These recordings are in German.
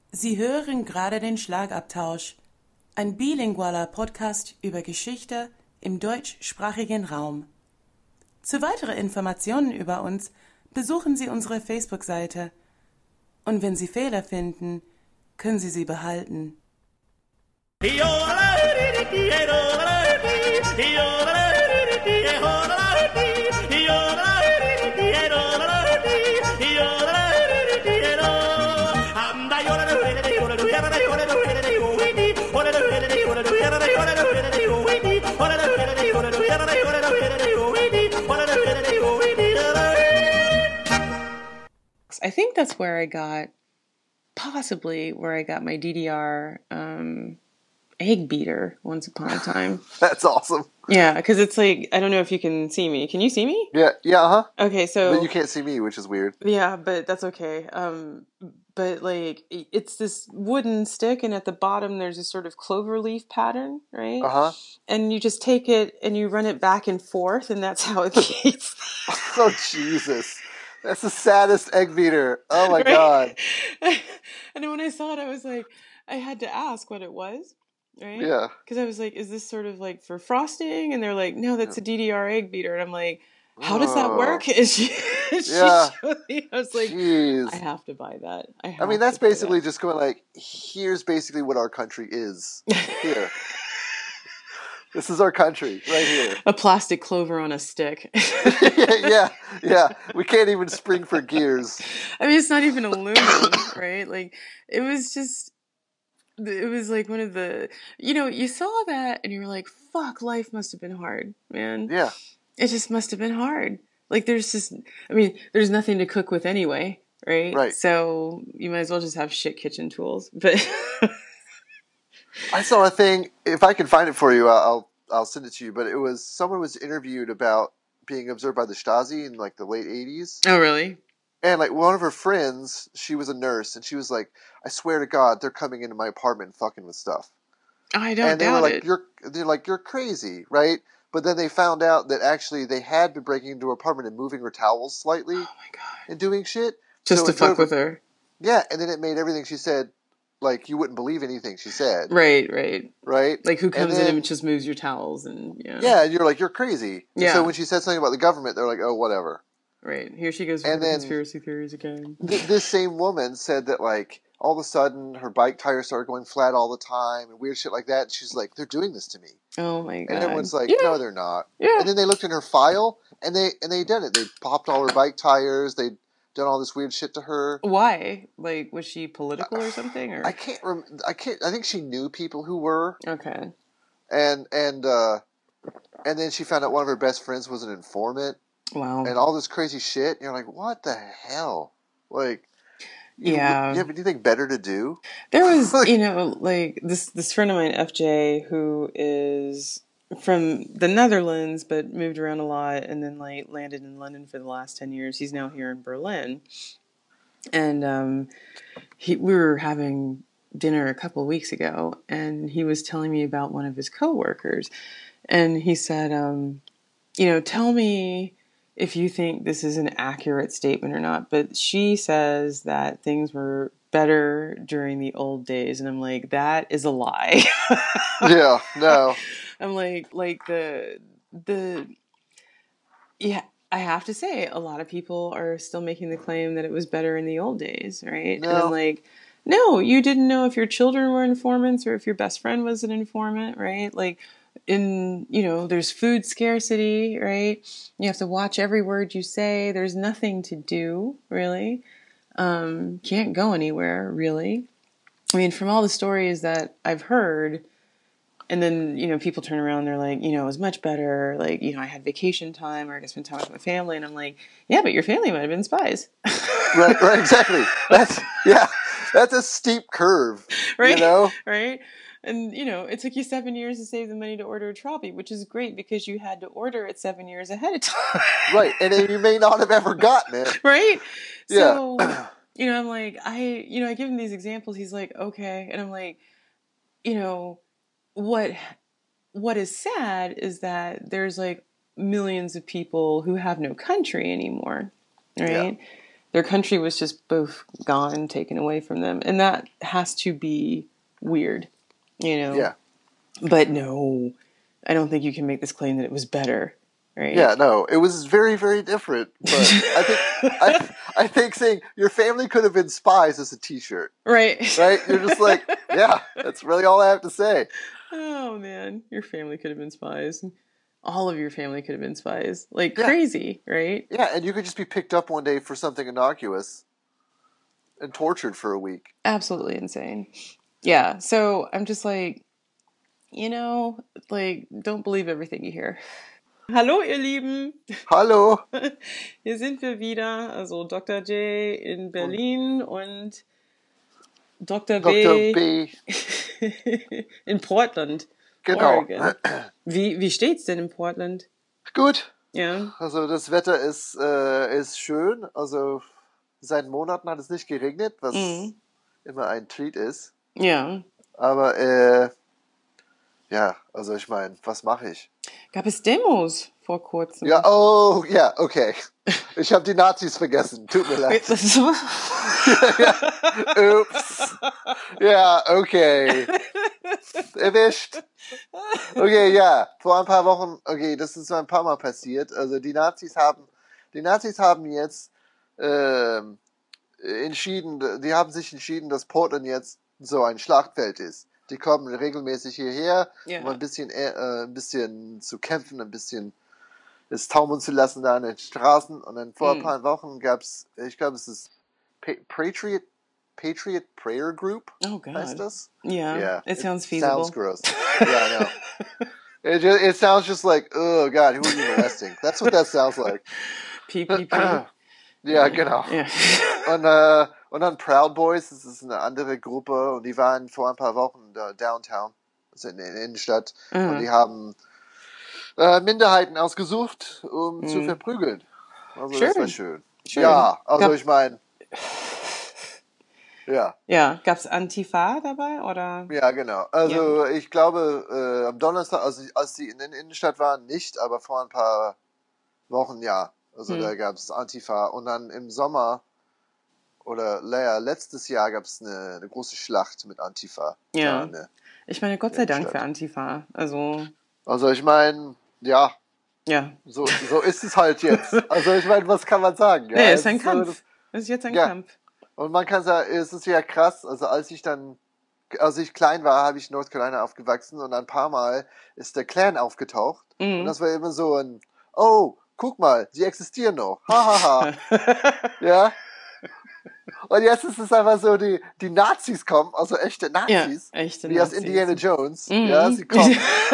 Sie hören gerade den Schlagabtausch, ein bilingualer Podcast über Geschichte im deutschsprachigen Raum. Zu weiteren Informationen über uns besuchen Sie unsere Facebook-Seite. Und wenn Sie Fehler finden, können Sie sie behalten. I think that's where I got, possibly where I got my DDR egg beater once upon a time. That's awesome. Yeah, because it's like, I don't know if you can see me. Can you see me? Yeah, uh-huh. Okay, so... But you can't see me, which is weird. Yeah, but that's okay. But like, it's this wooden stick, and at the bottom there's a sort of clover leaf pattern, right? Uh-huh. And you just take it and you run it back and forth, and that's how it beats. Oh, Jesus. That's the saddest egg beater. Oh, my God. And then when I saw it, I was like, I had to ask what it was, right? Yeah. Because I was like, is this sort of like for frosting? And they're like, no, that's a DDR egg beater. And I'm like, how does that work? And she showed me. I was like, jeez. I have to buy that. I mean, that's basically just going like, here's basically what our country is. Here. This is our country, right here. A plastic clover on a stick. Yeah. We can't even spring for gears. I mean, it's not even aluminum, right? Like, it was like one of the, you saw that and you were like, fuck, life must have been hard, man. Yeah. It just must have been hard. Like, there's nothing to cook with anyway, right? Right. So you might as well just have shit kitchen tools. But I saw a thing. If I can find it for you, I'll send it to you. But it was someone was interviewed about being observed by the Stasi in like the late 80s. Oh, really? And like one of her friends, she was a nurse, and she was like, "I swear to God, they're coming into my apartment and fucking with stuff." I don't and they doubt were like, it. They're like, "You're crazy, right?" But then they found out that actually they had been breaking into her apartment and moving her towels slightly. Oh my God. And doing shit. Just to fuck with her. Yeah, and then it made everything she said, like, you wouldn't believe anything she said. Right. Right? Like, who comes in and just moves your towels and, Yeah, and you're like, you're crazy. Yeah. And so when she said something about the government, they're like, oh, whatever. Right. Here she goes with the conspiracy theories again. This same woman said that, like, all of a sudden her bike tires started going flat all the time and weird shit like that. And she's like, they're doing this to me. Oh, my God. And everyone's like, no, they're not. Yeah. And then they looked in her file and they did it. They popped all her bike tires. They'd done all this weird shit to her. Why? Like, was she political or something? Or I can't. I think she knew people who were. Okay. And then she found out one of her best friends was an informant. Wow. And all this crazy shit. And you're like, what the hell? Like, do you have anything better to do? There was, like this friend of mine, FJ, who is from the Netherlands, but moved around a lot and then like landed in London for the last 10 years. He's now here in Berlin. And we were having dinner a couple of weeks ago, and he was telling me about one of his coworkers. And he said, tell me if you think this is an accurate statement or not. But she says that things were better during the old days. And I'm like, that is a lie. Yeah, no. I'm like I have to say, a lot of people are still making the claim that it was better in the old days, right? No. And I'm like, no, you didn't know if your children were informants or if your best friend was an informant, right? Like, there's food scarcity, right? You have to watch every word you say. There's nothing to do, really. Can't go anywhere, really. I mean, from all the stories that I've heard, and then, people turn around and they're like, it was much better. Like, I had vacation time or I could spend time with my family. And I'm like, yeah, but your family might have been spies. Right, exactly. That's a steep curve, right? Right. And, it took you 7 years to save the money to order a trolley, which is great because you had to order it 7 years ahead of time. Right. And then you may not have ever gotten it. Right. Yeah. So, I'm like, I give him these examples. He's like, okay. And I'm like, what is sad is that there's like millions of people who have no country anymore. Right. their country was just both gone, taken away from them. And that has to be weird, Yeah. But no, I don't think you can make this claim that it was better, right? Yeah, no, it was very, very different. But I think saying your family could have been spies is a T-shirt, right? You're just like, yeah, that's really all I have to say. Oh man, your family could have been spies. All of your family could have been spies. Like Yeah. crazy, right? Yeah, and you could just be picked up one day for something innocuous and tortured for a week. Absolutely insane. Yeah, so I'm just like, don't believe everything you hear. Hallo, ihr Lieben. Hallo. Hier sind wir wieder. Also Dr. J in Berlin und Dr. Dr. B, B. in Portland, Genau. Oregon. Wie steht's denn in Portland? Gut. Ja. Also das Wetter ist schön. Also seit Monaten hat es nicht geregnet, was immer ein Treat ist. Ja. Aber ja, also ich meine, was mache ich? Gab es Demos vor kurzem? Ja, oh, ja, okay. Ich habe die Nazis vergessen. Tut mir leid. Ja, ups. Ja, okay. Erwischt. Okay, ja. Vor ein paar Wochen, okay, das ist so ein paar Mal passiert. Also die Nazis haben jetzt die haben sich entschieden, dass Portland jetzt so ein Schlachtfeld ist. Die kommen regelmäßig hierher, um ein bisschen zu kämpfen, ein bisschen es taumeln zu lassen da an den Straßen. Und dann vor ein paar Wochen gab's, ich glaube, es ist Patriot Prayer Group. Oh God. Heißt das? Yeah. It sounds feasible. Sounds gross. Yeah, I know. It sounds just like, oh God, who are you molesting? That's what that sounds like. PPP. Ja, genau. Yeah. Und dann Proud Boys, das ist eine andere Gruppe und die waren vor ein paar Wochen da downtown, also in der Innenstadt, und die haben Minderheiten ausgesucht, um zu verprügeln. Also schön. Das war schön. Schön. Ja, also ich meine, ja. Ja, gab's Antifa dabei, oder? Ja, genau. Also ich glaube, am Donnerstag, als die in der Innenstadt waren, nicht, aber vor ein paar Wochen, ja. Also da gab's Antifa und dann im Sommer oder letztes Jahr gab's eine große Schlacht mit Antifa. Ja. Ich meine, Gott sei Dank für Antifa. Also ich meine, ja. Ja. So ist es halt jetzt. Also ich meine, was kann man sagen? Ja, nee, es ist ein Kampf. Es ist jetzt ein Kampf. Und man kann sagen, es ist ja krass, also als ich klein war, habe ich in North Carolina aufgewachsen und ein paar Mal ist der Klan aufgetaucht. Und das war immer so ein, oh, guck mal, sie existieren noch. Ha. Ja. Und jetzt ist es einfach so, die Nazis kommen, also echte Nazis. Ja, echte wie Nazis. aus Indiana Jones. Ja, sie kommen.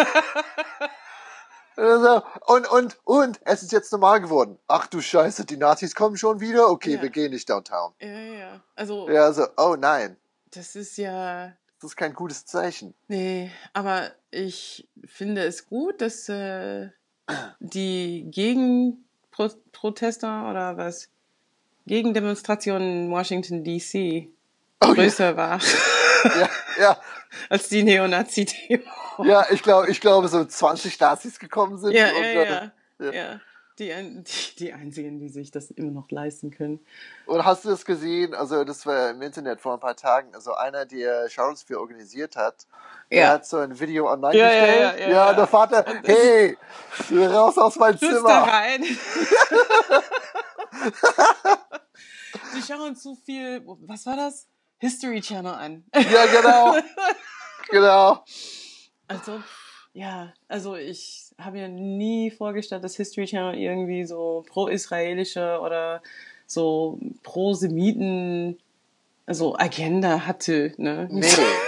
Und es ist jetzt normal geworden. Ach du Scheiße, die Nazis kommen schon wieder? Okay, wir gehen nicht downtown. Ja. Also, oh nein. Das ist ja... Das ist kein gutes Zeichen. Nee, aber ich finde es gut, dass die Gegenprotester oder was? Gegendemonstrationen in Washington D.C. größer war. Ja. Als die Neonazi-Demo. Ja, ich glaube, so 20 Nazis gekommen sind. Ja. Die einzigen, die sich das immer noch leisten können. Und hast du das gesehen? Also das war im Internet vor ein paar Tagen. Also einer, der Charlottesville organisiert hat, der hat so ein Video online gestellt. Ja, der Vater, hey, raus aus meinem Zimmer. Da rein. Die schauen zu viel, was war das? History Channel an. Ja, genau. Also ich habe mir nie vorgestellt, dass History Channel irgendwie so pro-israelische oder so pro-Semiten, also Agenda hatte, ne? Nee.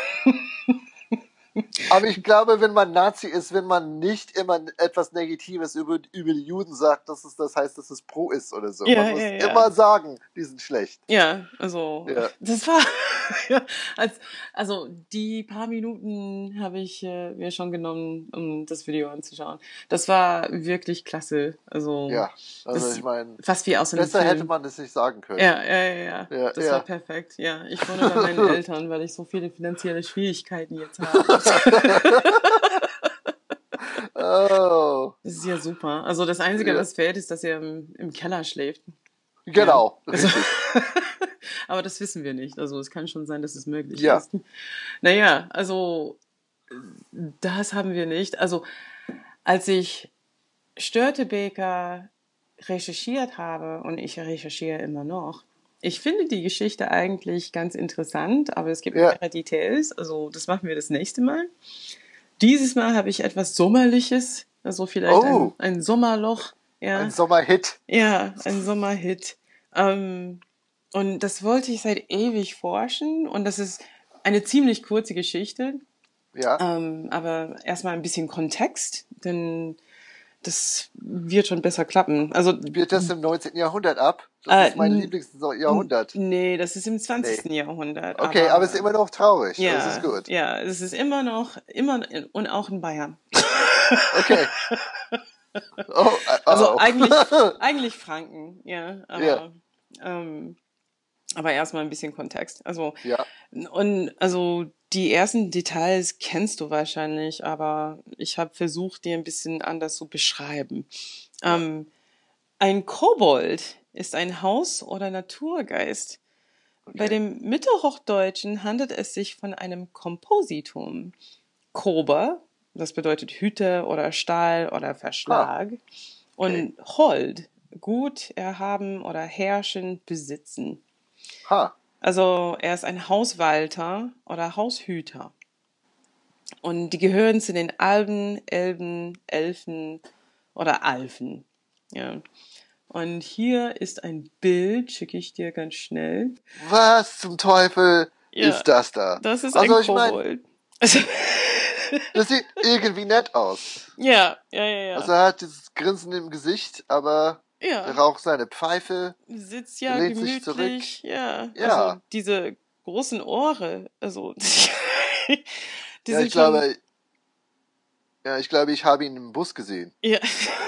Aber ich glaube, wenn man Nazi ist, wenn man nicht immer etwas Negatives über die Juden sagt, das heißt, dass es pro ist oder so. Man muss immer sagen, die sind schlecht. Ja, also das war also die paar Minuten habe ich mir schon genommen, um das Video anzuschauen. Das war wirklich klasse. Also ich meine, fast wie aus einem besser Film. Hätte man das nicht sagen können. Ja. Das war perfekt. Ja, ich wohne bei meinen Eltern, weil ich so viele finanzielle Schwierigkeiten jetzt habe. Oh. Das ist ja super. Also das Einzige, was fehlt, ist, dass er im Keller schläft. Genau, Also, richtig. aber das wissen wir nicht. Also es kann schon sein, dass es möglich Ja, ist. Naja, also das haben wir nicht. Also als ich Störtebeker recherchiert habe, und ich recherchiere immer noch, ich finde die Geschichte eigentlich ganz interessant, aber es gibt ja. mehrere Details. Also das machen wir das nächste Mal. Dieses Mal habe ich etwas Sommerliches, also vielleicht Oh, ein Sommerloch, ein ja, Sommerhit. ja, ein Sommerhit. Ähm, und das wollte ich seit ewig forschen, und das ist eine ziemlich kurze Geschichte, Ja. aber erstmal ein bisschen Kontext, denn das wird schon besser klappen. Also, Spielt das im 19. Jahrhundert ab? Das äh, ist mein n- Lieblingsjahrhundert. nee, das ist im Nee. 20. Jahrhundert, Okay, aber es ist aber immer noch traurig. Das ist ja, gut. ja, es ist immer noch, und auch in Bayern. Okay. Oh, Also oh. eigentlich Franken, ja, Ja, aber erstmal ein bisschen Kontext. Also, ja, und also die ersten Details kennst du wahrscheinlich, aber ich habe versucht, dir ein bisschen anders zu beschreiben. ja. Ähm, ein Kobold ist ein Haus- oder Naturgeist. Bei Okay. dem Mittelhochdeutschen handelt es sich von einem Kompositum. Kober, das bedeutet Hüter oder Stahl oder Ha, Verschlag. okay. Und Hold, gut, erhaben oder herrschen, besitzen. Ha, Also er ist ein Hauswalter oder Haushüter. Und die gehören zu den Alben, Elben, Elfen oder Alfen. Ja. Und hier ist ein Bild, schicke ich dir ganz schnell. was zum Teufel Ja, ist das da? das ist ein Also ich meine, Kobold. Also, das sieht irgendwie nett aus. ja, ja, ja, Also ja. er hat dieses Grinsen im Gesicht, aber der Ja, raucht seine Pfeife, sitzt der ja lehnt sich zurück. gemütlich. Ja, also Ja, diese großen Ohren, also die ja, sind schon, ich glaube, ich habe ihn im Bus gesehen. ja.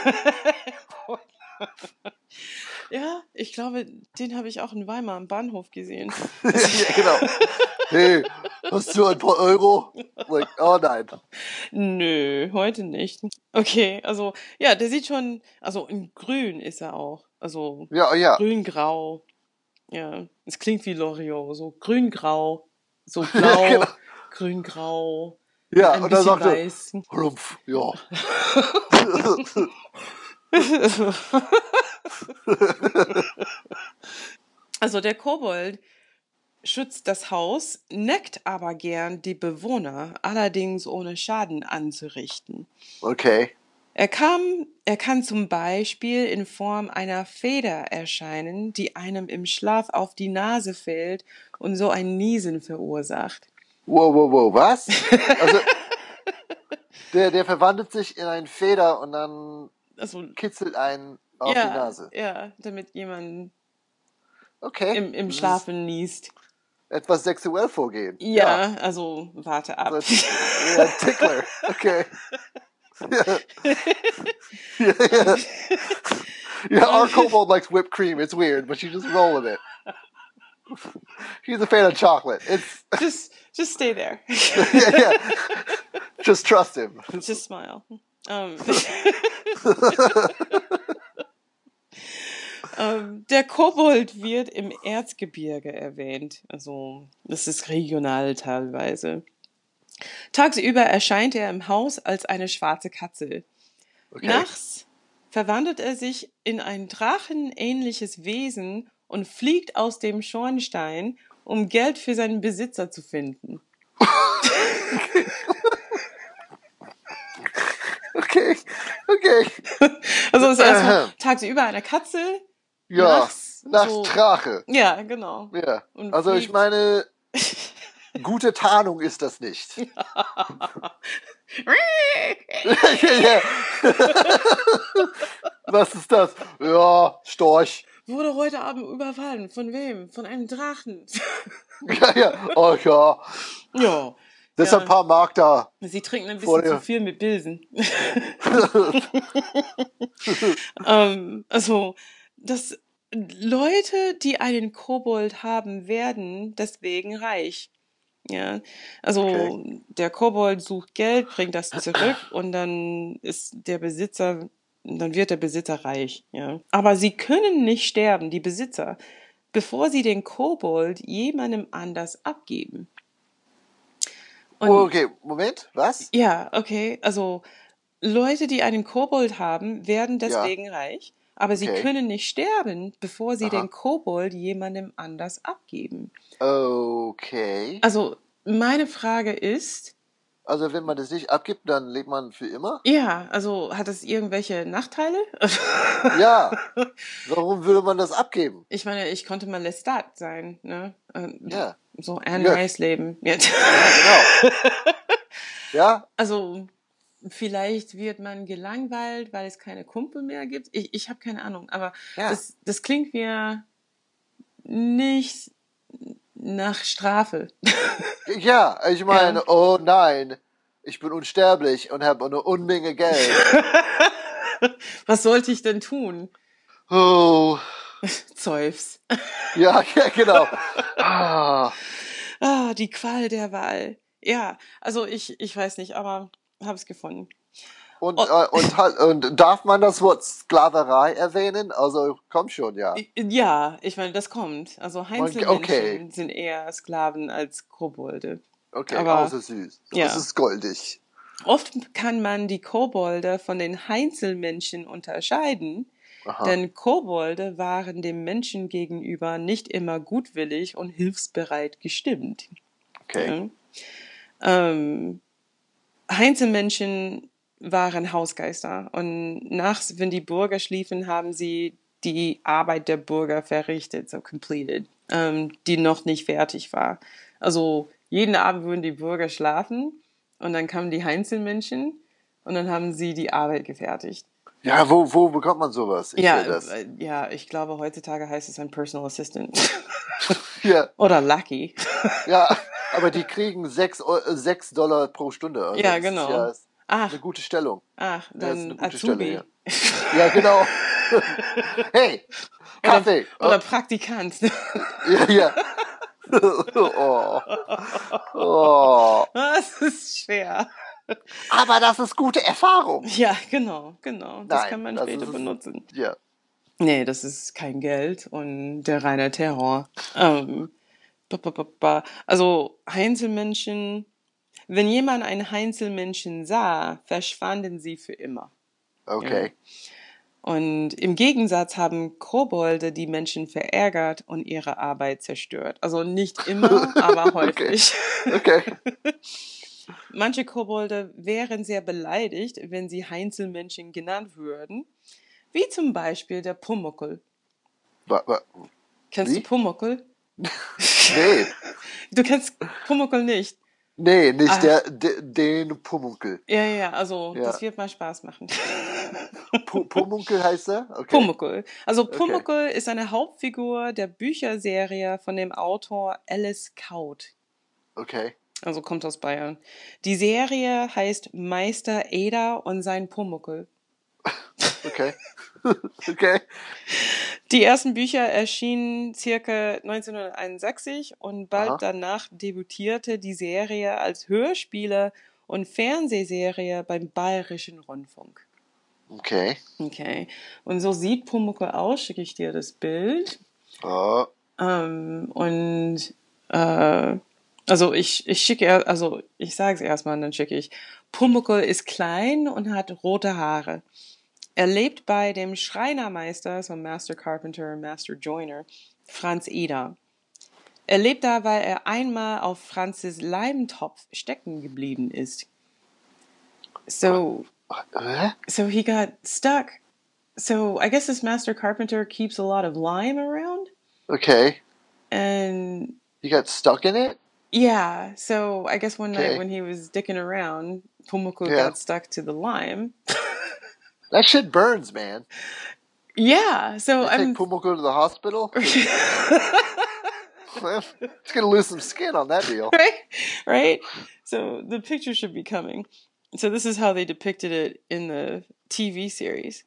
Ja, ich glaube, den habe ich auch in Weimar am Bahnhof gesehen. Also, Ja, genau. Hey, hast du ein paar Euro? Like, oh nein. nö, heute nicht. Okay, also ja, der sieht schon, also in Grün ist er auch. Also Ja, ja. grün-grau. Ja, es klingt wie Loriot, so grün-grau, so Ja, genau. blau, grün-grau und Ja, ein und dann bisschen sagte, weiß. Rumpf, ja. Also der Kobold schützt das Haus, neckt aber gern die Bewohner, allerdings ohne Schaden anzurichten. Okay. Er kann zum Beispiel in Form einer Feder erscheinen, die einem im Schlaf auf die Nase fällt und so ein Niesen verursacht. Wow, wow, wow, was? Also, der verwandelt sich in einen Feder und dann Also, kitzelt einen auf die ja, Nase. ja, damit jemand Okay. im Das ist Schlafen niest. etwas sexuell vorgehen. Ja. Ja, also warte So ab. ein Tickler. Okay. Yeah. Yeah. Yeah, our kobold likes whipped cream. It's weird, but you just roll with it. He's a fan of chocolate. It's Just stay there. yeah. Just trust him. Just smile. Der Kobold wird im Erzgebirge erwähnt. Also, das ist regional teilweise. Tagsüber erscheint er im Haus als eine schwarze Katze. Okay. Nachts verwandelt er sich in ein drachenähnliches Wesen und fliegt aus dem Schornstein, um Geld für seinen Besitzer zu finden. Okay. Okay. Also ist erstmal tagsüber eine Katze, Ja. nachts Nachts so. Drache. Ja, genau. Ja. Und Also ich fliegt. meine, gute Tarnung ist das nicht. Ja. Was ist das? Ja, Storch. Wurde heute Abend überfallen. Von wem? Von einem Drachen. Ja, ja. Oh ja. Ja. Das ist ein paar Mark da. Sie trinken ein Vor bisschen zu dir. viel mit Bilsen. Also, dass Leute, die einen Kobold haben, werden deswegen reich. Ja, Okay. also der Kobold sucht Geld, bringt das zurück und dann ist der Besitzer dann wird der Besitzer reich, ja. Aber sie können nicht sterben, die Besitzer, bevor sie den Kobold jemandem anders abgeben. Und Okay, Moment, was? ja, okay, also Leute, die einen Kobold haben, werden Ja, deswegen reich, aber sie okay. können nicht sterben, bevor sie den Aha. Kobold jemandem anders abgeben. Okay. Also meine Frage ist, Also wenn man das nicht abgibt, dann lebt man für immer? ja, also hat es irgendwelche Nachteile? Ja. Warum würde man das abgeben? Ich meine, ich konnte mal Lestat sein, ne? Ja. So Anne Ja, Rice Leben. Ja. ja, genau. Ja, Also vielleicht wird man gelangweilt, weil es keine Kumpel mehr gibt. Ich habe keine Ahnung, aber ja. das klingt mir nicht nach Strafe. Ja, ich Ja. meine, oh nein, ich bin unsterblich und habe eine Unmenge Geld. Was sollte ich denn tun? Oh, Zeus. ja, ja, genau. Ah. Ah, die Qual der Wahl. Ja, also ich weiß nicht, aber habe es gefunden. Und, Oh, und darf man das Wort Sklaverei erwähnen? Also, komm schon, ja. ja, ich meine, das kommt. Also Okay, Heinzelmenschen sind eher Sklaven als Kobolde. okay, Aber außer süß. Das ja, ist goldig. oft kann man die Kobolde von den Heinzelmenschen unterscheiden, Aha, denn Kobolde waren dem Menschen gegenüber nicht immer gutwillig und hilfsbereit gestimmt. okay. Ja. Heinzelmenschen waren Hausgeister und nachts, wenn die Bürger schliefen, haben sie die Arbeit der Bürger verrichtet, so completed, die noch nicht fertig war. Also jeden Abend würden die Bürger schlafen und dann kamen die Heinzelmenschen und dann haben sie die Arbeit gefertigt. Ja, wo bekommt man sowas? Ich Ja, will das. ja, ich glaube, heutzutage heißt es ein Personal Assistant. Ja, Oder Lucky. ja, aber die kriegen $6 pro Stunde. Also Ja, das ist genau. ja Ach, eine gute Stellung. ach, Ja, das ist eine dann gute Stelle, ja. Azubi. Ja, genau. Hey, Kaffee. Oder Praktikant. Ja, ja. Oh. Oh. Das ist schwer. Aber das ist gute Erfahrung. Ja, genau. Das kann Nein, man das später ist es. benutzen. Ja. Nee, das ist kein Geld und der reine Terror. Also Heinzelmenschen, wenn jemand einen Heinzelmenschen sah, verschwanden sie für immer. Ja. Okay. Und im Gegensatz haben Kobolde die Menschen verärgert und ihre Arbeit zerstört. Also nicht immer, aber häufig. Okay. Manche Kobolde wären sehr beleidigt, wenn sie Heinzelmenschen genannt würden, wie zum Beispiel der Pumuckl. Kennst du Wie? Pumuckl? Nee. Du kennst Pumuckl nicht. Nee, nicht Ach, den Pumuckl. ja, also das Ja. wird mal Spaß machen. Pumuckl heißt er? Okay. Pumuckl. Also Okay. Pumuckl ist eine Hauptfigur der Bücherserie von dem Autor Alice Kaut. Okay. Also kommt aus Bayern. Die Serie heißt Meister Eder und sein Pumuckl. Okay. Okay. Die ersten Bücher erschienen circa 1961 und bald Aha. danach debütierte die Serie als Hörspiele und Fernsehserie beim Bayerischen Rundfunk. Okay. Okay. Und so sieht Pumuckl aus, schicke ich dir das Bild. Oh. Also ich sage es erstmal und dann schicke ich. Pumuckl ist klein und hat rote Haare. Er lebt bei dem Schreinermeister, so Master Carpenter, Master Joiner, Franz Eder. Er lebt da, weil er einmal auf Franzes Leimtopf stecken geblieben ist. So he got stuck. So I guess this Master Carpenter keeps a lot of lime around. Okay. And You got stuck in it? yeah, so I guess one night Okay. when he was dicking around, Pumuckl Yeah. got stuck to the lime. That shit burns, man. Yeah, so They take Pumuckl to the hospital? It's gonna lose some skin on that deal. right? So the picture should be coming. So this is how they depicted it in the TV series.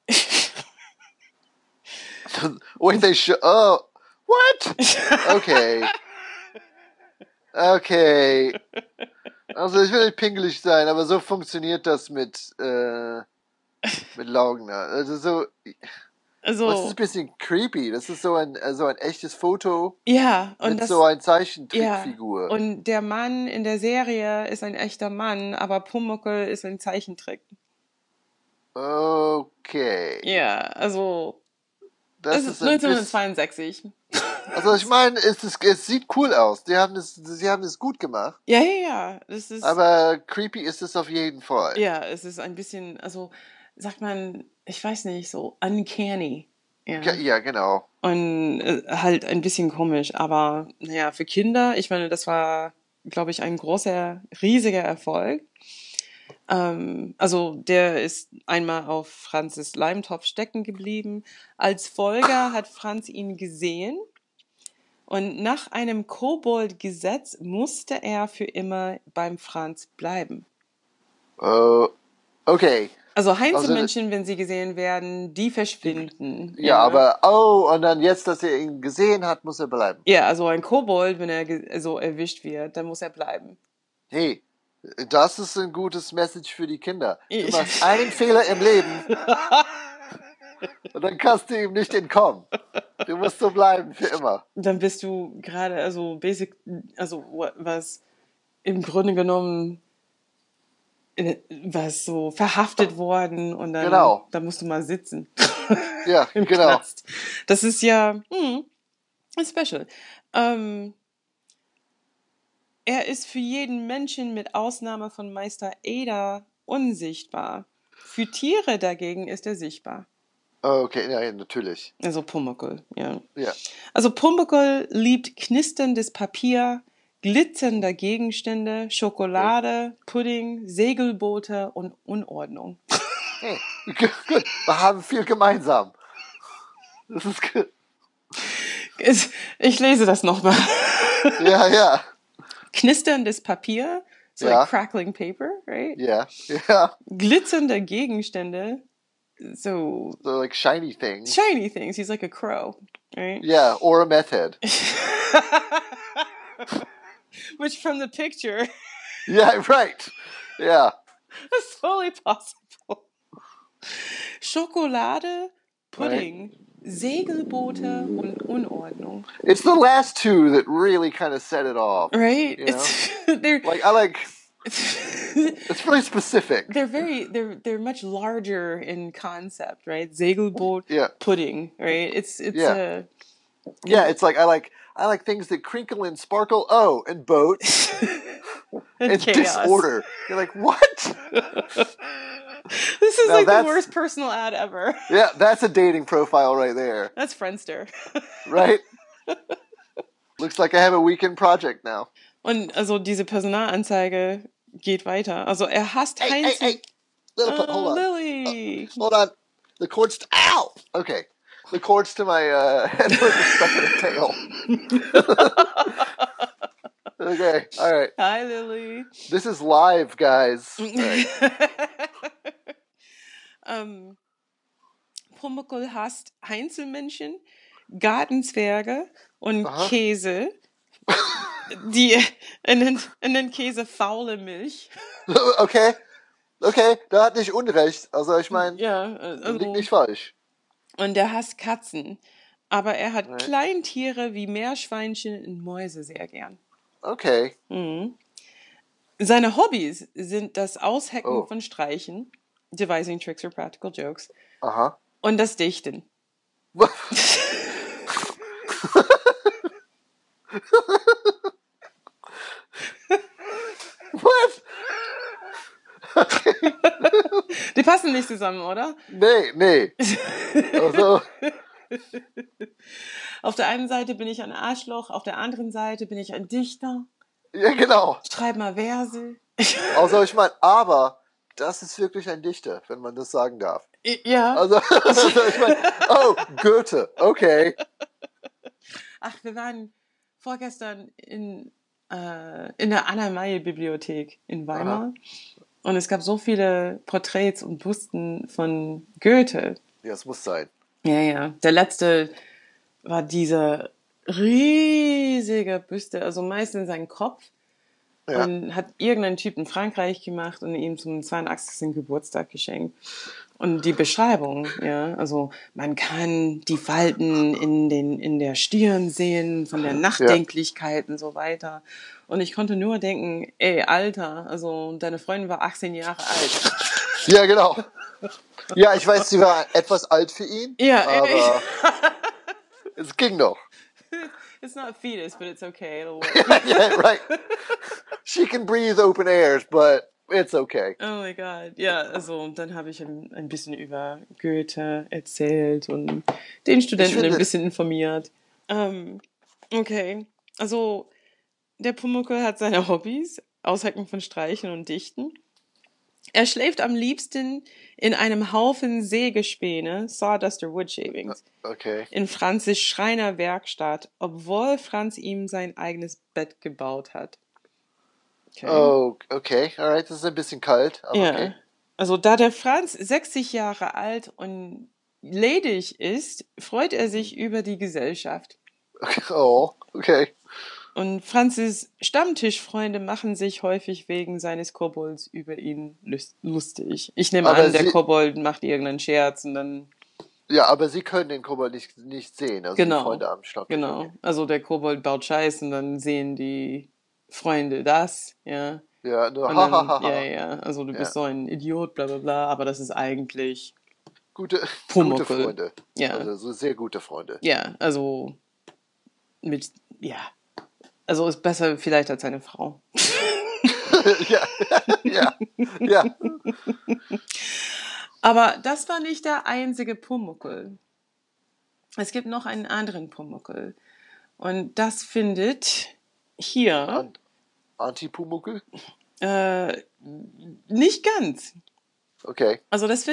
Wait, they show. Oh, what? Okay. Okay. Also ich will nicht pingelig sein, aber so funktioniert das mit Mit Laugner. Also so, das ist Also, ein bisschen creepy. Das ist so ein echtes Foto ja, und mit so das, einer ja. Zeichentrickfigur. Und der Mann in der Serie ist ein echter Mann, aber Pumuckl ist ein Zeichentrick. Okay. Ja, also, es Das ist ist ein bisschen. 1962. Also ich meine, es sieht cool aus. Sie haben es gut gemacht. Ja, ja, ja. Das ist, Aber creepy ist es auf jeden Fall. ja, es ist ein bisschen, also, sagt man, ich weiß nicht, so uncanny. Ja. Ja, genau. Und halt ein bisschen komisch, aber naja, für Kinder, ich meine, das war, glaube ich, ein großer, riesiger Erfolg. Also der ist einmal auf Franzes Leimtopf stecken geblieben. Als Folger hat Franz ihn gesehen und nach einem Kobold-Gesetz musste er für immer beim Franz bleiben. Okay. Also Also, Heinzelmännchen, wenn sie gesehen werden, die verschwinden. ja, aber, und dann jetzt, dass er ihn gesehen hat, muss er bleiben. Ja, also ein Kobold, wenn er so erwischt wird, dann muss er bleiben. Hey, das ist ein gutes Message für die Kinder. Du machst einen Fehler im Leben und dann kannst du ihm nicht entkommen. Du musst so bleiben für immer. Dann bist du gerade, also basic, also was im Grunde genommen was so verhaftet worden und Genau. dann musst du mal sitzen. Ja, Im genau. Knast. Das ist ja special. Er ist für jeden Menschen mit Ausnahme von Meister Eder unsichtbar. Für Tiere dagegen ist er sichtbar. Okay, ja, natürlich. Also Pumuckl, ja. Ja. Also Pumuckl liebt knisterndes Papier, glitzernde Gegenstände, Schokolade, Pudding, Segelboote und Unordnung. Hey, gut. Wir haben viel gemeinsam. Das ist gut. Ich lese das nochmal. Ja, ja. Knisterndes Papier, so Ja. like crackling paper, right? Ja, ja. Glitzernde Gegenstände, so So like shiny things. shiny things. He's like a crow, right? Yeah, or a meth head. Which from the picture Yeah, right. Yeah. is fully possible. Schokolade, Pudding, Segelboote und Unordnung. It's the last two that really kind of set it off. Right? You know? It's they're It's really specific. they're much larger in concept, right? Segelboot, Yeah. pudding, right? It's Yeah. Yeah, it's like I like things that crinkle and sparkle. Oh, and boats. and It's chaos. disorder. You're like, what? This is Now like the that's- worst personal ad ever. Yeah, that's a dating profile right there. That's Friendster. Right? Looks like I have a weekend project now. Und also diese Personalanzeige geht weiter. Also er hasst Heinz. Hey. Hold on. Lily. Hold on. The cords. Ow! Okay. The cords to my head were just stuck in a tail. Okay. All right. Hi, Lily. This is live, guys. All right. Pumuckl hasst Heinzelmännchen, Gartenzwerge und Aha. Käse. Er nennt Käse faule Milch. Okay. Okay, da hat nicht Unrecht. Also ich meine, Ja, liegt nicht falsch. Und er hasst Katzen. Aber er hat Right. Kleintiere wie Meerschweinchen und Mäuse sehr gern. Okay. Seine Hobbys sind das Aushecken Oh. von Streichen, devising tricks or practical jokes, Aha. und das Dichten. What? Die passen nicht zusammen, oder? Nee. Also, Auf der einen Seite bin ich ein Arschloch, auf der anderen Seite bin ich ein Dichter. ja genau. Schreib mal Verse. Also ich meine, aber das ist wirklich ein Dichter, wenn man das sagen darf. Ja. Also ich meine, oh, Goethe, okay. Ach, wir waren vorgestern in der Anna-May-Bibliothek in Weimar. Und es gab so viele Porträts und Büsten von Goethe. Ja, es muss sein. Ja. Der letzte war diese riesige Büste, also meistens sein Kopf. Ja. Und hat irgendeinen Typ in Frankreich gemacht und ihm zum 82. Geburtstag geschenkt. Und die Beschreibung, ja, also man kann die Falten in der Stirn sehen, von der Nachdenklichkeit und so weiter. Und ich konnte nur denken, ey, Alter, also deine Freundin war 18 Jahre alt. Ja, genau. Ja, ich weiß, sie war etwas alt für ihn, Ja, aber es ging noch. It's not a fetus, but it's okay. It'll work. Yeah, right. She can breathe open airs, but it's okay. Oh my God. Ja, also dann habe ich ein bisschen über Goethe erzählt und den Studenten ein bisschen informiert. Okay, also der Pumuckl hat seine Hobbys, Aushecken von Streichen und Dichten. Er schläft am liebsten in einem Haufen Sägespäne, Sawdust or Wood Shavings, Okay. in Franzis Schreinerwerkstatt, obwohl Franz ihm sein eigenes Bett gebaut hat. Okay. Oh, okay. Alright, das ist ein bisschen kalt, aber Ja, okay. also da der Franz 60 Jahre alt und ledig ist, freut er sich über die Gesellschaft. Oh, okay. Und Franzis Stammtischfreunde machen sich häufig wegen seines Kobolds über ihn lustig. Ich nehme Aber an, der sie- Kobold macht irgendeinen Scherz und dann, Ja, aber sie können den Kobold nicht sehen, also die genau, Freunde am Stammtisch. genau. Okay. Also der Kobold baut Scheiß und dann sehen die Freunde das, ja. Ja, nur Und dann, hahaha. ja, also du Ja. bist so ein Idiot, bla bla bla, aber das ist eigentlich Gute Pumuckl. Freunde. Ja. Also so sehr gute Freunde. Ja, also also ist besser vielleicht als seine Frau. Ja, ja, ja. Aber das war nicht der einzige Pumuckl. Es gibt noch einen anderen Pumuckl. Und das findet hier Anti-Pumuckl? nicht ganz. Okay. Also das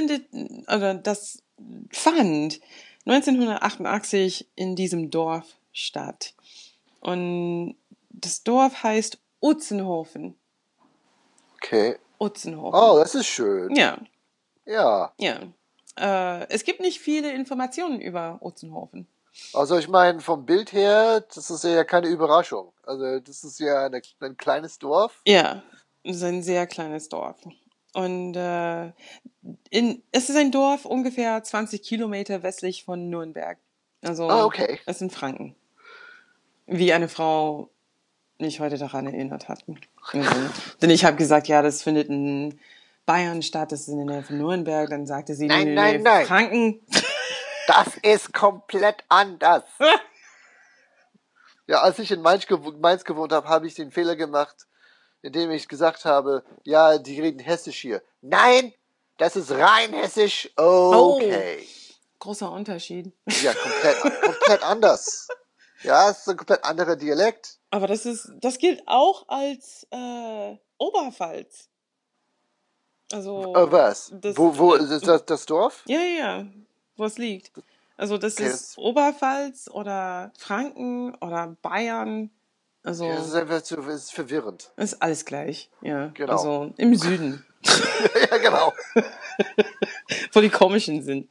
fand 1988 in diesem Dorf statt. Und das Dorf heißt Utzenhofen. Okay. Utzenhofen. Oh, das ist schön. Ja, Ja. ja. Es gibt nicht viele Informationen über Utzenhofen. Also ich meine, vom Bild her, das ist ja keine Überraschung. Also das ist ja ein kleines Dorf. Ja, es ist ein sehr kleines Dorf. Und es ist ein Dorf ungefähr 20 Kilometer westlich von Nürnberg. Also Okay. es sind Franken. Wie eine Frau mich heute daran erinnert hat. Denn ich habe gesagt, ja, das findet in Bayern statt, das ist in der Nähe von Nürnberg. Dann sagte sie, Nein. Franken. Das ist komplett anders. Ja, als ich in Mainz gewohnt habe, habe ich den Fehler gemacht, indem ich gesagt habe, ja, die reden Hessisch hier. Nein, das ist rein Hessisch. Okay. Großer Unterschied. Ja, komplett anders. Ja, es ist ein komplett anderer Dialekt. Aber das gilt auch als Oberpfalz. Also Was? Wo ist das Dorf? Ja, wo es liegt. Also das ist Oberpfalz oder Franken oder Bayern. Also Ja, das ist einfach ist verwirrend. ist alles gleich. Ja, Genau. Also im Süden, Ja, genau. wo die komischen sind.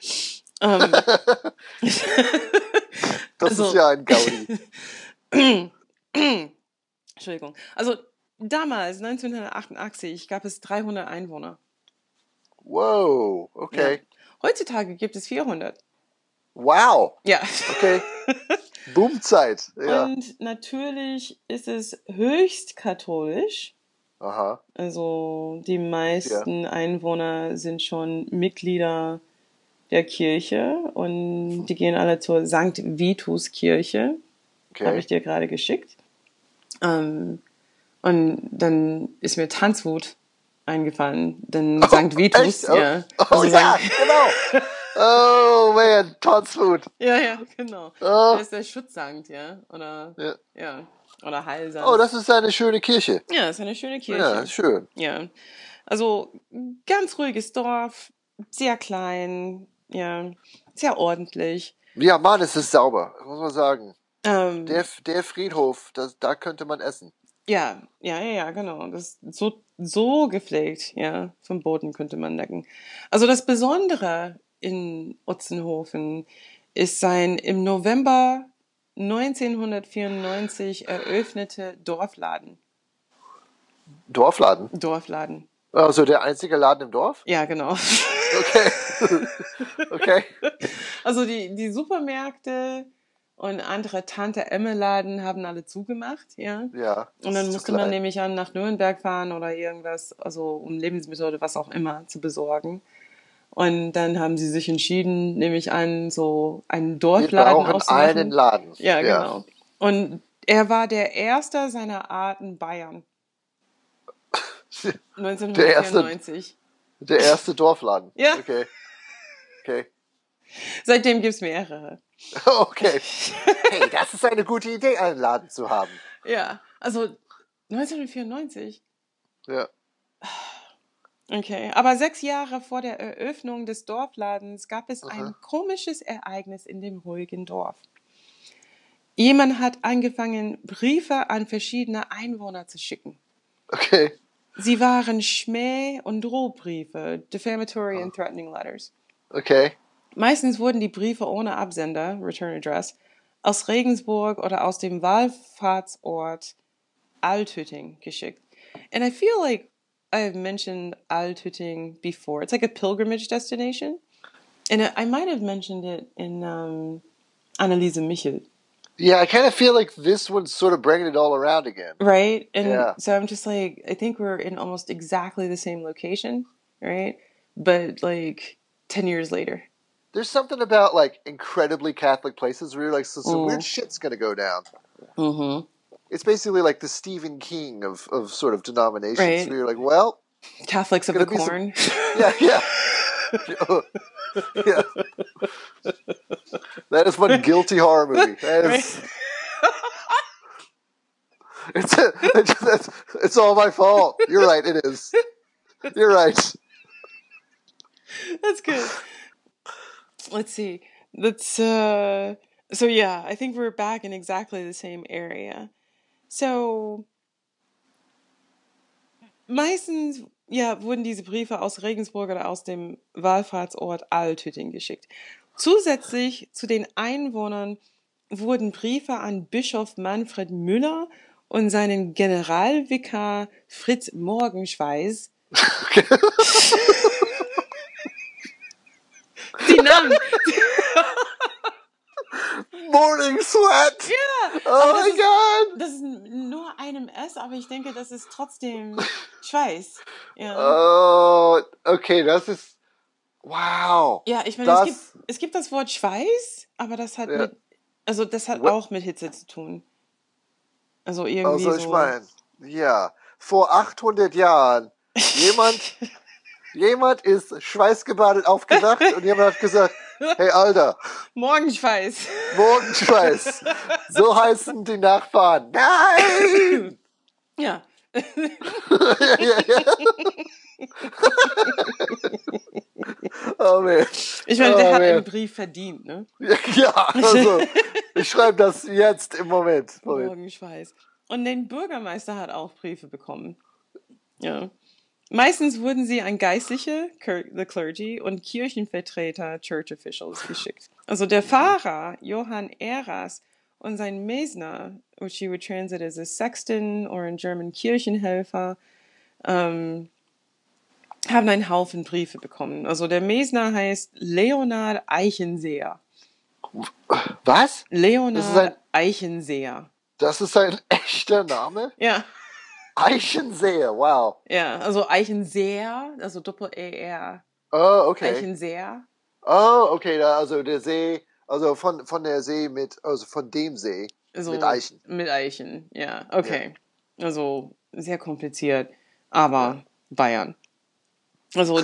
Das ist ja ein Gaudi. Entschuldigung. Also damals, 1988, gab es 300 Einwohner. Wow, okay. Ja. Heutzutage gibt es 400. Wow. Ja. Okay. Boomzeit. Ja. Und natürlich ist es höchst katholisch. Aha. Also die meisten Einwohner sind schon Mitglieder der Kirche und die gehen alle zur Sankt Vitus Kirche. Okay. Habe ich dir gerade geschickt. Und dann ist mir Tanzwut eingefallen. Denn Sankt Vitus, echt? ja. Oh ja, genau. Oh man, Tanzwut. Ja, genau. Oh. Der ist der Schutzsankt, ja. Oder oder Heilsankt. Oh, das ist eine schöne Kirche. Ja, ist eine schöne Kirche. Ja, schön. Ja. Also ganz ruhiges Dorf, sehr klein, ja, sehr ordentlich. Ja, Mann, es ist sauber, muss man sagen. Der Friedhof, da könnte man essen. Ja, genau. Das ist so gepflegt, ja. Vom Boden könnte man lecken. Also das Besondere in Utzenhofen ist sein im November 1994 eröffnete Dorfladen. Dorfladen? Dorfladen. Also der einzige Laden im Dorf? Ja, genau. Okay. Okay. Also die Supermärkte und andere Tante-Emme-Laden haben alle zugemacht, ja. Ja, Und das dann ist zu musste man klein. nämlich nach Nürnberg fahren oder irgendwas, also um Lebensmittel oder was auch immer zu besorgen. Und dann haben sie sich entschieden, nämlich so einen Wir Dorfladen brauchen einen aufzumachen. Laden. Ja, Ja. genau. Und er war der erste seiner Art in Bayern, Der erste, 1994. der erste Dorfladen. Ja. Okay. Okay. Seitdem gibt's mehrere. Okay. Hey, das ist eine gute Idee, einen Laden zu haben. Ja, also 1994. Ja. Okay, aber 6 Jahre vor der Eröffnung des Dorfladens gab es ein Aha. komisches Ereignis in dem ruhigen Dorf. Jemand hat angefangen, Briefe an verschiedene Einwohner zu schicken. Okay. Sie waren Schmäh- und Drohbriefe, defamatory and threatening letters. Okay. Meistens wurden die Briefe ohne Absender, Return Address, aus Regensburg oder aus dem Wallfahrtsort Altötting geschickt. And I feel like I've mentioned Altötting before. It's like a pilgrimage destination. And I might have mentioned it in Anneliese Michel. Yeah, I kind of feel like this one's sort of bringing it all around again. Right? And Yeah. so I'm just like, I think we're in almost exactly the same location, right? But like 10 years later. There's something about like incredibly Catholic places where you're like, so some weird shit's gonna go down. Mm-hmm. It's basically like the Stephen King of sort of denominations. Right. Where you're like, well, Catholics of the Corn. yeah. Yeah. That is one guilty horror movie. That is. Right. It's all my fault. You're right. It is. You're right. That's good. Let's see. So yeah, I think we're back in exactly the same area. So meistens wurden diese Briefe aus Regensburg oder aus dem Wallfahrtsort Altötting geschickt. Zusätzlich zu den Einwohnern wurden Briefe an Bischof Manfred Müller und seinen Generalvikar Fritz Morgenschweiß. Die Namen. Morning Sweat. Ja. Oh my God. Das ist nur einem S, aber ich denke, das ist trotzdem Schweiß. Ja. Oh, okay, das ist. Wow. Ja, ich meine, es gibt das Wort Schweiß, aber das hat das hat auch mit Hitze zu tun. Also irgendwie also ich meine, ja, vor 800 Jahren jemand ist schweißgebadet aufgewacht und jemand hat gesagt, hey Alter, Morgenschweiß. Morgenschweiß. So heißen die Nachbarn. Nein! Ja. Ja. Oh man. Ich meine, der hat einen Brief verdient, ne? Ja, also ich schreibe das jetzt im Moment. Morgenschweiß. Und der Bürgermeister hat auch Briefe bekommen. Ja. Meistens wurden sie an Geistliche, the clergy, und Kirchenvertreter, church officials, geschickt. Also der Pfarrer, Johann Eras, und sein Mesner, which you would translate as a sexton or in German Kirchenhelfer, haben einen Haufen Briefe bekommen. Also der Mesner heißt Leonard Eichenseer. Was? Leonard Eichenseer. Das ist ein echter Name? Ja. Eichenseer, wow. Ja, also Eichenseer, also Doppel-E-R. Oh, okay. Eichenseer. Oh, okay, also der See, also von der See von dem See also mit Eichen. Mit Eichen, ja, okay. Ja. Also sehr kompliziert, aber Bayern. Also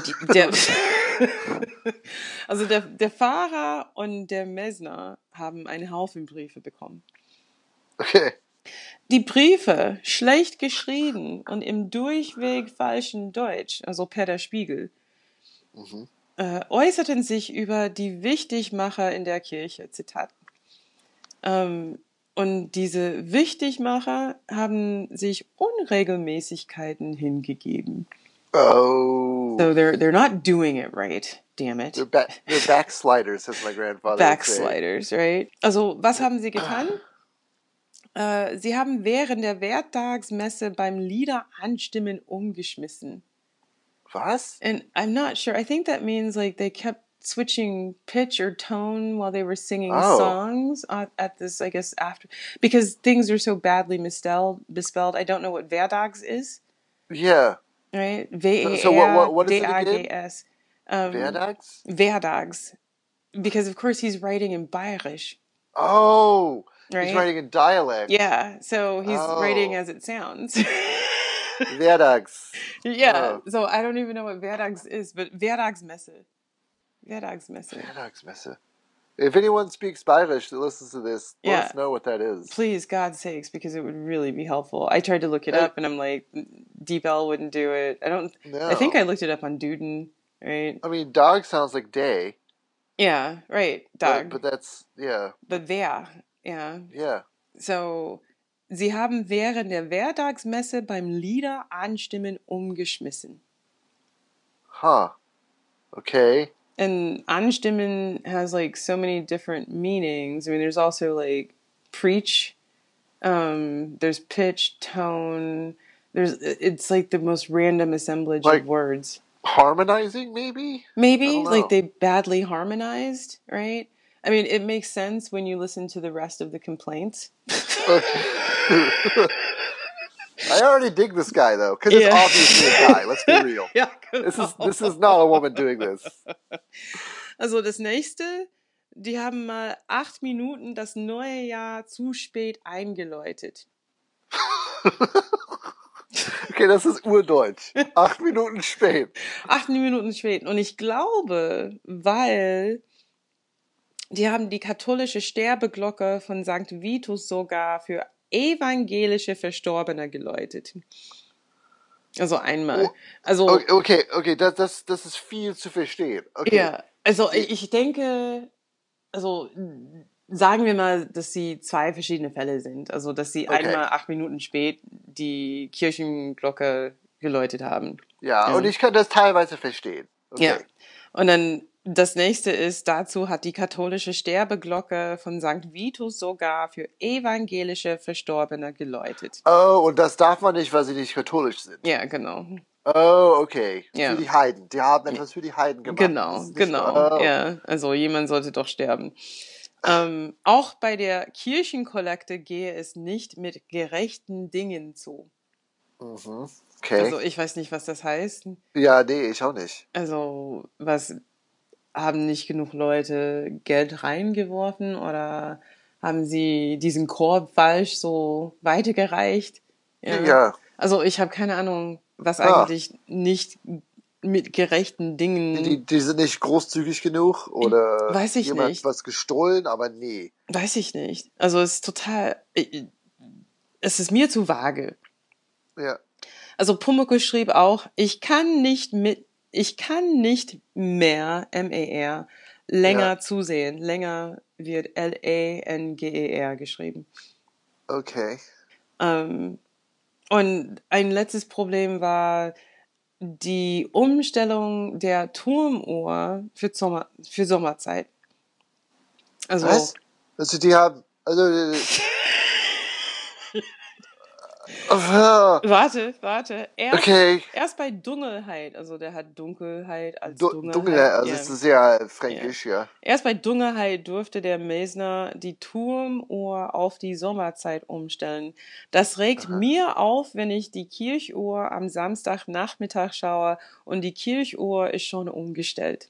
der Pfarrer und der Mesner haben einen Haufen Briefe bekommen. Okay. Die Briefe, schlecht geschrieben und im durchweg falschen Deutsch, also per der Spiegel, äußerten sich über die Wichtigmacher in der Kirche, Zitat. Und diese Wichtigmacher haben sich Unregelmäßigkeiten hingegeben. Oh. So they're not doing it right, damn it. They're backsliders, as my grandfather Backsliders, right? Also was haben sie getan? Sie haben während der Werktagsmesse beim Lieder anstimmen umgeschmissen. Was? And I'm not sure. I think that means like they kept switching pitch or tone while they were singing songs at this, I guess, after, because things are so badly misspelled. I don't know what Verdags is. Yeah. Right? So what is it again? Verdags. Verdags? Verdags. Because of course he's writing in Bayerisch. Oh, right? He's writing in dialect. Yeah, so he's writing as it sounds. Verdags. Yeah, so I don't even know what Verdags is, but Verdagsmesse. Verdagsmesse. If anyone speaks Bayerisch that listens to this, let us know what that is. Please, God's sakes, because it would really be helpful. I tried to look it up, and I'm like, DeepL wouldn't do it. I think I looked it up on Duden, right? I mean, dog sounds like day. Yeah, right, dog. But that's, yeah. But wer, yeah. Yeah. So, Sie haben während der Verdagsmesse beim Lieder anstimmen umgeschmissen. Huh. Okay. And anstimmen has like so many different meanings. I mean, there's also like preach. There's pitch, tone. It's like the most random assemblage of words. Harmonizing, maybe? Maybe like they badly harmonized, right? I mean, it makes sense when you listen to the rest of the complaints. I already dig this guy though, because it's obviously a guy. Let's be real. Ja, genau. This is not a woman doing this. Also das nächste, die haben mal 8 Minuten das neue Jahr zu spät eingeläutet. Okay, das ist urdeutsch. 8 Minuten spät. 8 Minuten spät. Und ich glaube, weil die haben die katholische Sterbeglocke von St. Vitus sogar für evangelische Verstorbene geläutet. Also einmal. Also, okay, das ist viel zu verstehen. Okay. Ja, also ich denke, also sagen wir mal, dass sie 2 verschiedene Fälle sind. Also, dass sie einmal 8 Minuten spät die Kirchenglocke geläutet haben. Ja, und ich kann das teilweise verstehen. Okay. Ja, und dann das nächste ist, dazu hat die katholische Sterbeglocke von St. Vitus sogar für evangelische Verstorbene geläutet. Oh, und das darf man nicht, weil sie nicht katholisch sind. Ja, genau. Oh, okay. Ja. Für die Heiden. Die haben etwas für die Heiden gemacht. Genau. Ja, also jemand sollte doch sterben. Auch bei der Kirchenkollekte gehe es nicht mit gerechten Dingen zu. Mhm. Okay. Also ich weiß nicht, was das heißt. Ja, nee, ich auch nicht. Also haben nicht genug Leute Geld reingeworfen oder haben sie diesen Korb falsch so weitergereicht? Ja. Also ich habe keine Ahnung, was eigentlich nicht mit gerechten Dingen... Die sind nicht großzügig genug oder weiß ich jemand nicht. was gestohlen, aber nee. Weiß ich nicht. Also es ist total... Es ist mir zu vage. Ja. Also Pumuckl schrieb auch, ich kann nicht mehr, M-E-R, länger zusehen. Länger wird L-A-N-G-E-R geschrieben. Okay. Und ein letztes Problem war die Umstellung der Turmuhr für Sommerzeit. Also, was? Also die haben... Warte. Erst bei Dunkelheit, also der hat Dunkelheit als Dunkelheit. Dunkelheit, also es ist ja fränkisch, ja. Erst bei Dunkelheit durfte der Mesner die Turmuhr auf die Sommerzeit umstellen. Das regt mir auf, wenn ich die Kirchuhr am Samstagnachmittag schaue und die Kirchuhr ist schon umgestellt.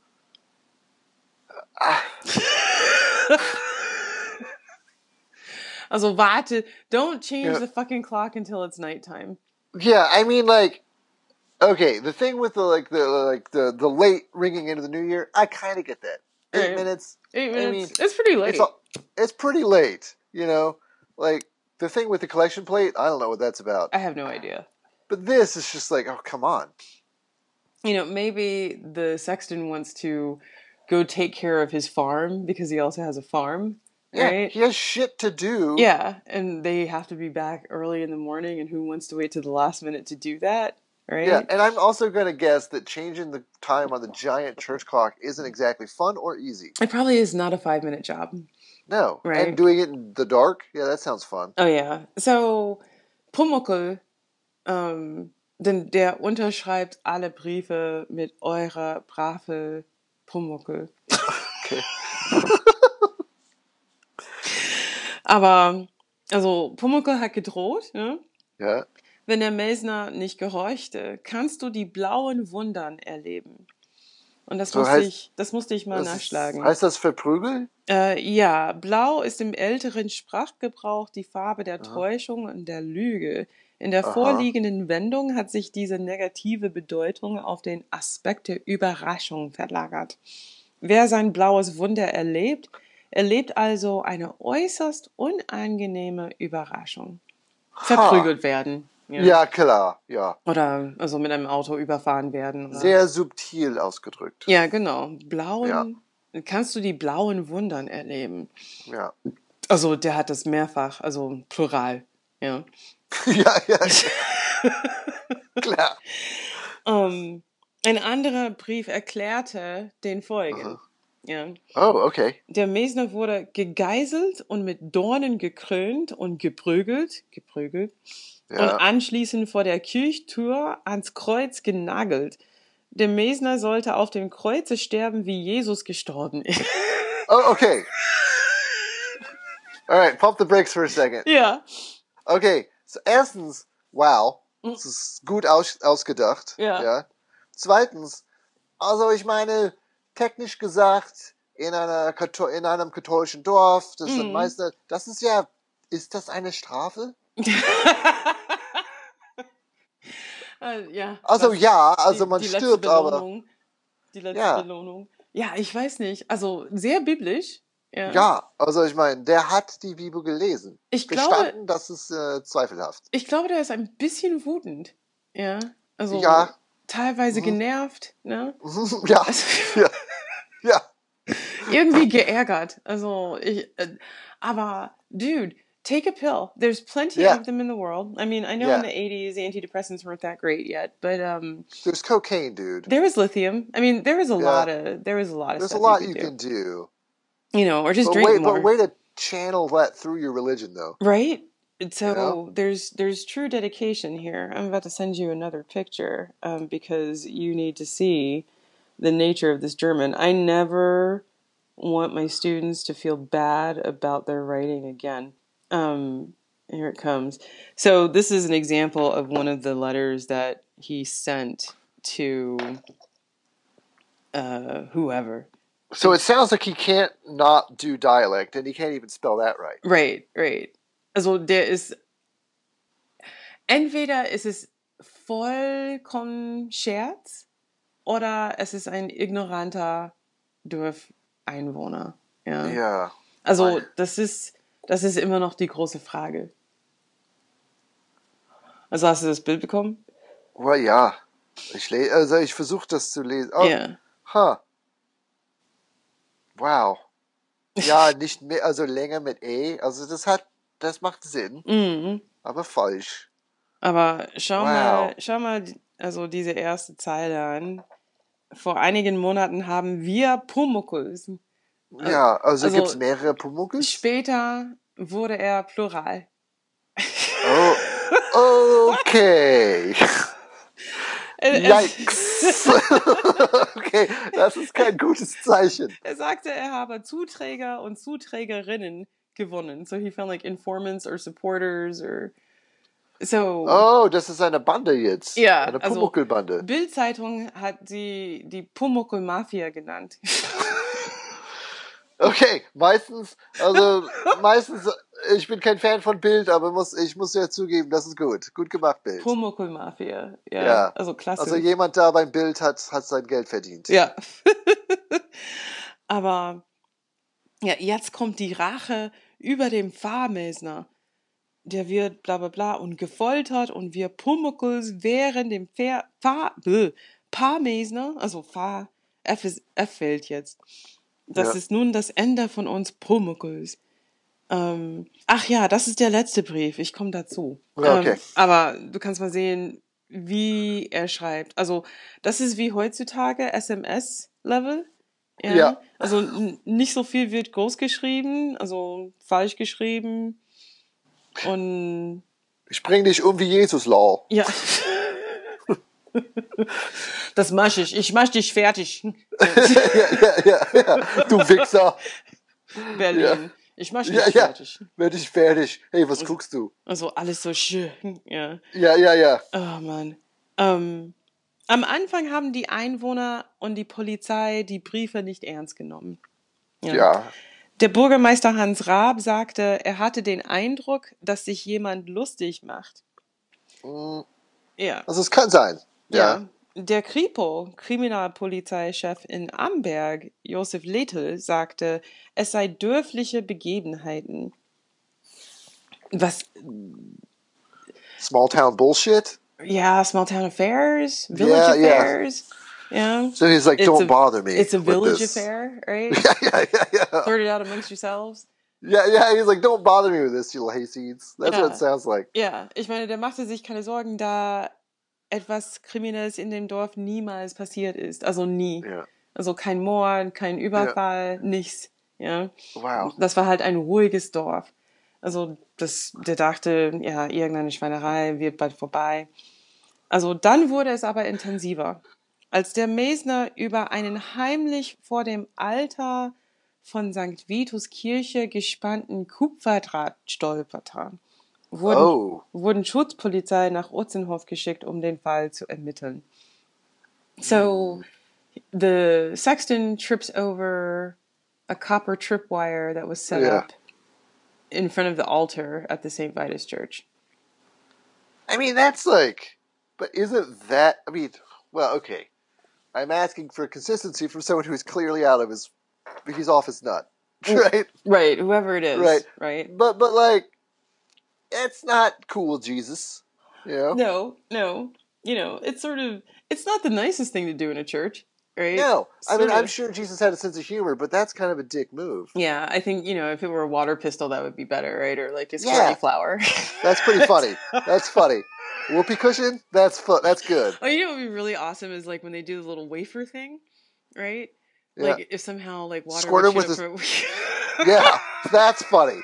Also warte, don't change the fucking clock until it's nighttime. Yeah, I mean, like, okay, the thing with the late ringing into the new year, I kind of get that. 8 minutes. 8 minutes. I mean, it's pretty late. It's pretty late, you know. Like the thing with the collection plate, I don't know what that's about. I have no idea. But this is just like, oh, come on. You know, maybe the sexton wants to go take care of his farm because he also has a farm. Yeah, right? He has shit to do. Yeah, and they have to be back early in the morning, and who wants to wait to the last minute to do that, right? Yeah, and I'm also going to guess that changing the time on the giant church clock isn't exactly fun or easy. It probably is not a 5-minute job. No. Right. And doing it in the dark? Yeah, that sounds fun. Oh yeah. So Pumuckl, denn der unterschreibt alle Briefe mit eurer brave Pumuckl. Okay. Aber, also Pumuckl hat gedroht, ne? Ja. Wenn der Melsner nicht gehorchte, kannst du die blauen Wundern erleben. Und das So musste ich mal nachschlagen. Heißt das verprügeln? Ja, blau ist im älteren Sprachgebrauch die Farbe der Täuschung und der Lüge. In der vorliegenden Wendung hat sich diese negative Bedeutung auf den Aspekt der Überraschung verlagert. Wer sein blaues Wunder erlebt also eine äußerst unangenehme Überraschung. Verprügelt werden. Ja, klar, ja. Oder also mit einem Auto überfahren werden. Oder? Sehr subtil ausgedrückt. Ja, genau. Kannst du die blauen Wundern erleben? Ja. Also der hat das mehrfach, also plural. Ja. ja. Klar. Ein anderer Brief erklärte den Folgen. Ja. Oh, okay. Der Mesner wurde gegeißelt und mit Dornen gekrönt und geprügelt. Und anschließend vor der Kirchtür ans Kreuz genagelt. Der Mesner sollte auf dem Kreuze sterben, wie Jesus gestorben ist. Oh, okay. Alright, pump the brakes for a second. Ja. Okay, so erstens, wow, das ist gut ausgedacht. Ja. Zweitens, also ich meine, technisch gesagt, in einem katholischen Dorf, das sind meistens, das ist ja, ist das eine Strafe? Ja. Also man stirbt, aber... Die letzte Belohnung. Ja, ich weiß nicht. Also sehr biblisch. Ja, also ich meine, der hat die Bibel gelesen. Ich Gestanden, das ist zweifelhaft. Ich glaube, der ist ein bisschen wutend. Ja, also teilweise genervt. Ne? Ja. Ja. Irgendwie geärgert. Also aber dude, take a pill. There's plenty of them in the world. I mean, I know in the 80s, antidepressants weren't that great yet, but there's cocaine, dude. There was lithium. I mean, there was a lot of There's stuff a lot you can do. You know, or just drink more. But way to channel that through your religion, though. Right? So there's true dedication here. I'm about to send you another picture because you need to see the nature of this German. I never want my students to feel bad about their writing again. Here it comes. So this is an example of one of the letters that he sent to whoever. So it sounds like he can't not do dialect, and he can't even spell that right. Right. Also der ist, entweder ist es vollkommen Scherz, oder es ist ein ignoranter Dorfeinwohner. Ja. Also das ist immer noch die große Frage. Also hast du das Bild bekommen? Well, ja. Ich versuche das zu lesen. Oh, Wow. Ja, nicht mehr, also länger mit E. Also das macht Sinn. Aber falsch. Aber schau mal, also diese erste Zeile an. Vor einigen Monaten haben wir Pumuckls. Ja, also gibt's mehrere Pumuckls? Später wurde er plural. Oh, okay. Yikes. Okay, das ist kein gutes Zeichen. Er sagte, er habe Zuträger und Zuträgerinnen gewonnen. So he found like informants or supporters or so. Oh, das ist eine Bande jetzt. Ja, eine Pumuckl-Bande. Also Bild-Zeitung hat sie die Pumuckl-Mafia genannt. Okay, meistens, ich bin kein Fan von Bild, aber ich muss ja zugeben, das ist gut. Gut gemacht, Bild. Pumuckl-Mafia, ja. Also klasse. Also jemand da beim Bild hat sein Geld verdient. Ja. Aber ja, jetzt kommt die Rache über dem Pfarrmesner. Der wird bla bla bla und gefoltert und wir Pumuckls wären dem Pfarrmesner, also F fällt jetzt. Das ist nun das Ende von uns Pumuckls. Ach ja, das ist der letzte Brief. Ich komme dazu. Okay. Aber du kannst mal sehen, wie er schreibt. Also das ist wie heutzutage SMS-Level. Ja. Ja. Also nicht so viel wird groß geschrieben, also falsch geschrieben. Und Ich bring dich um wie Jesus, lol. ja. Das mach ich. Ich mach dich fertig. Ja. Du Wichser. Berlin. Ich mach dich Ja. fertig. Werd ich fertig. Hey, was guckst du? Also alles so schön. Ja. Ja. Oh Mann. Am Anfang haben die Einwohner und die Polizei die Briefe nicht ernst genommen. Ja. Der Bürgermeister Hans Raab sagte, er hatte den Eindruck, dass sich jemand lustig macht. Ja. Also es kann sein. Ja. Der Kripo, Kriminalpolizeichef in Amberg, Josef Lethel, sagte, es sei dörfliche Begebenheiten. Was? Small town bullshit. Ja, small town affairs, village affairs. Yeah. So he's like, don't bother me. It's a with village this. affair, right? Yeah. Sort it out amongst yourselves. Yeah, he's like, don't bother me with this, you little hayseeds. That's what it sounds like. Ja, ich meine, der machte sich keine Sorgen, da etwas Kriminelles in dem Dorf niemals passiert ist. Also nie. Ja. Also kein Mord, kein Überfall, nichts. Ja. Wow. Das war halt ein ruhiges Dorf. Also der dachte, ja, irgendeine Schweinerei wird bald vorbei. Also dann wurde es aber intensiver. Als der Mesner über einen heimlich vor dem Altar von St. Vitus Kirche gespannten Kupferdraht stolperte, wurden Schutzpolizei nach Utzenhof geschickt, um den Fall zu ermitteln. So, the sexton trips over a copper tripwire that was set up in front of the altar at the St. Vitus Church. I mean, that's like, but isn't that, I mean, well, okay. I'm asking for consistency from someone who is clearly he's off his nut, right? Right, whoever it is, right? But like, it's not cool, Jesus, you know? No, it's not the nicest thing to do in a church, right? No, I mean, I'm sure Jesus had a sense of humor, but that's kind of a dick move. Yeah, I think, if it were a water pistol, that would be better, right? Or like a squirty flower. That's pretty funny. That's funny. Whoopee cushion? That's good. Oh, what would be really awesome is like when they do the little wafer thing, right? Yeah. Like if somehow like water Squirt him would with Yeah, that's funny.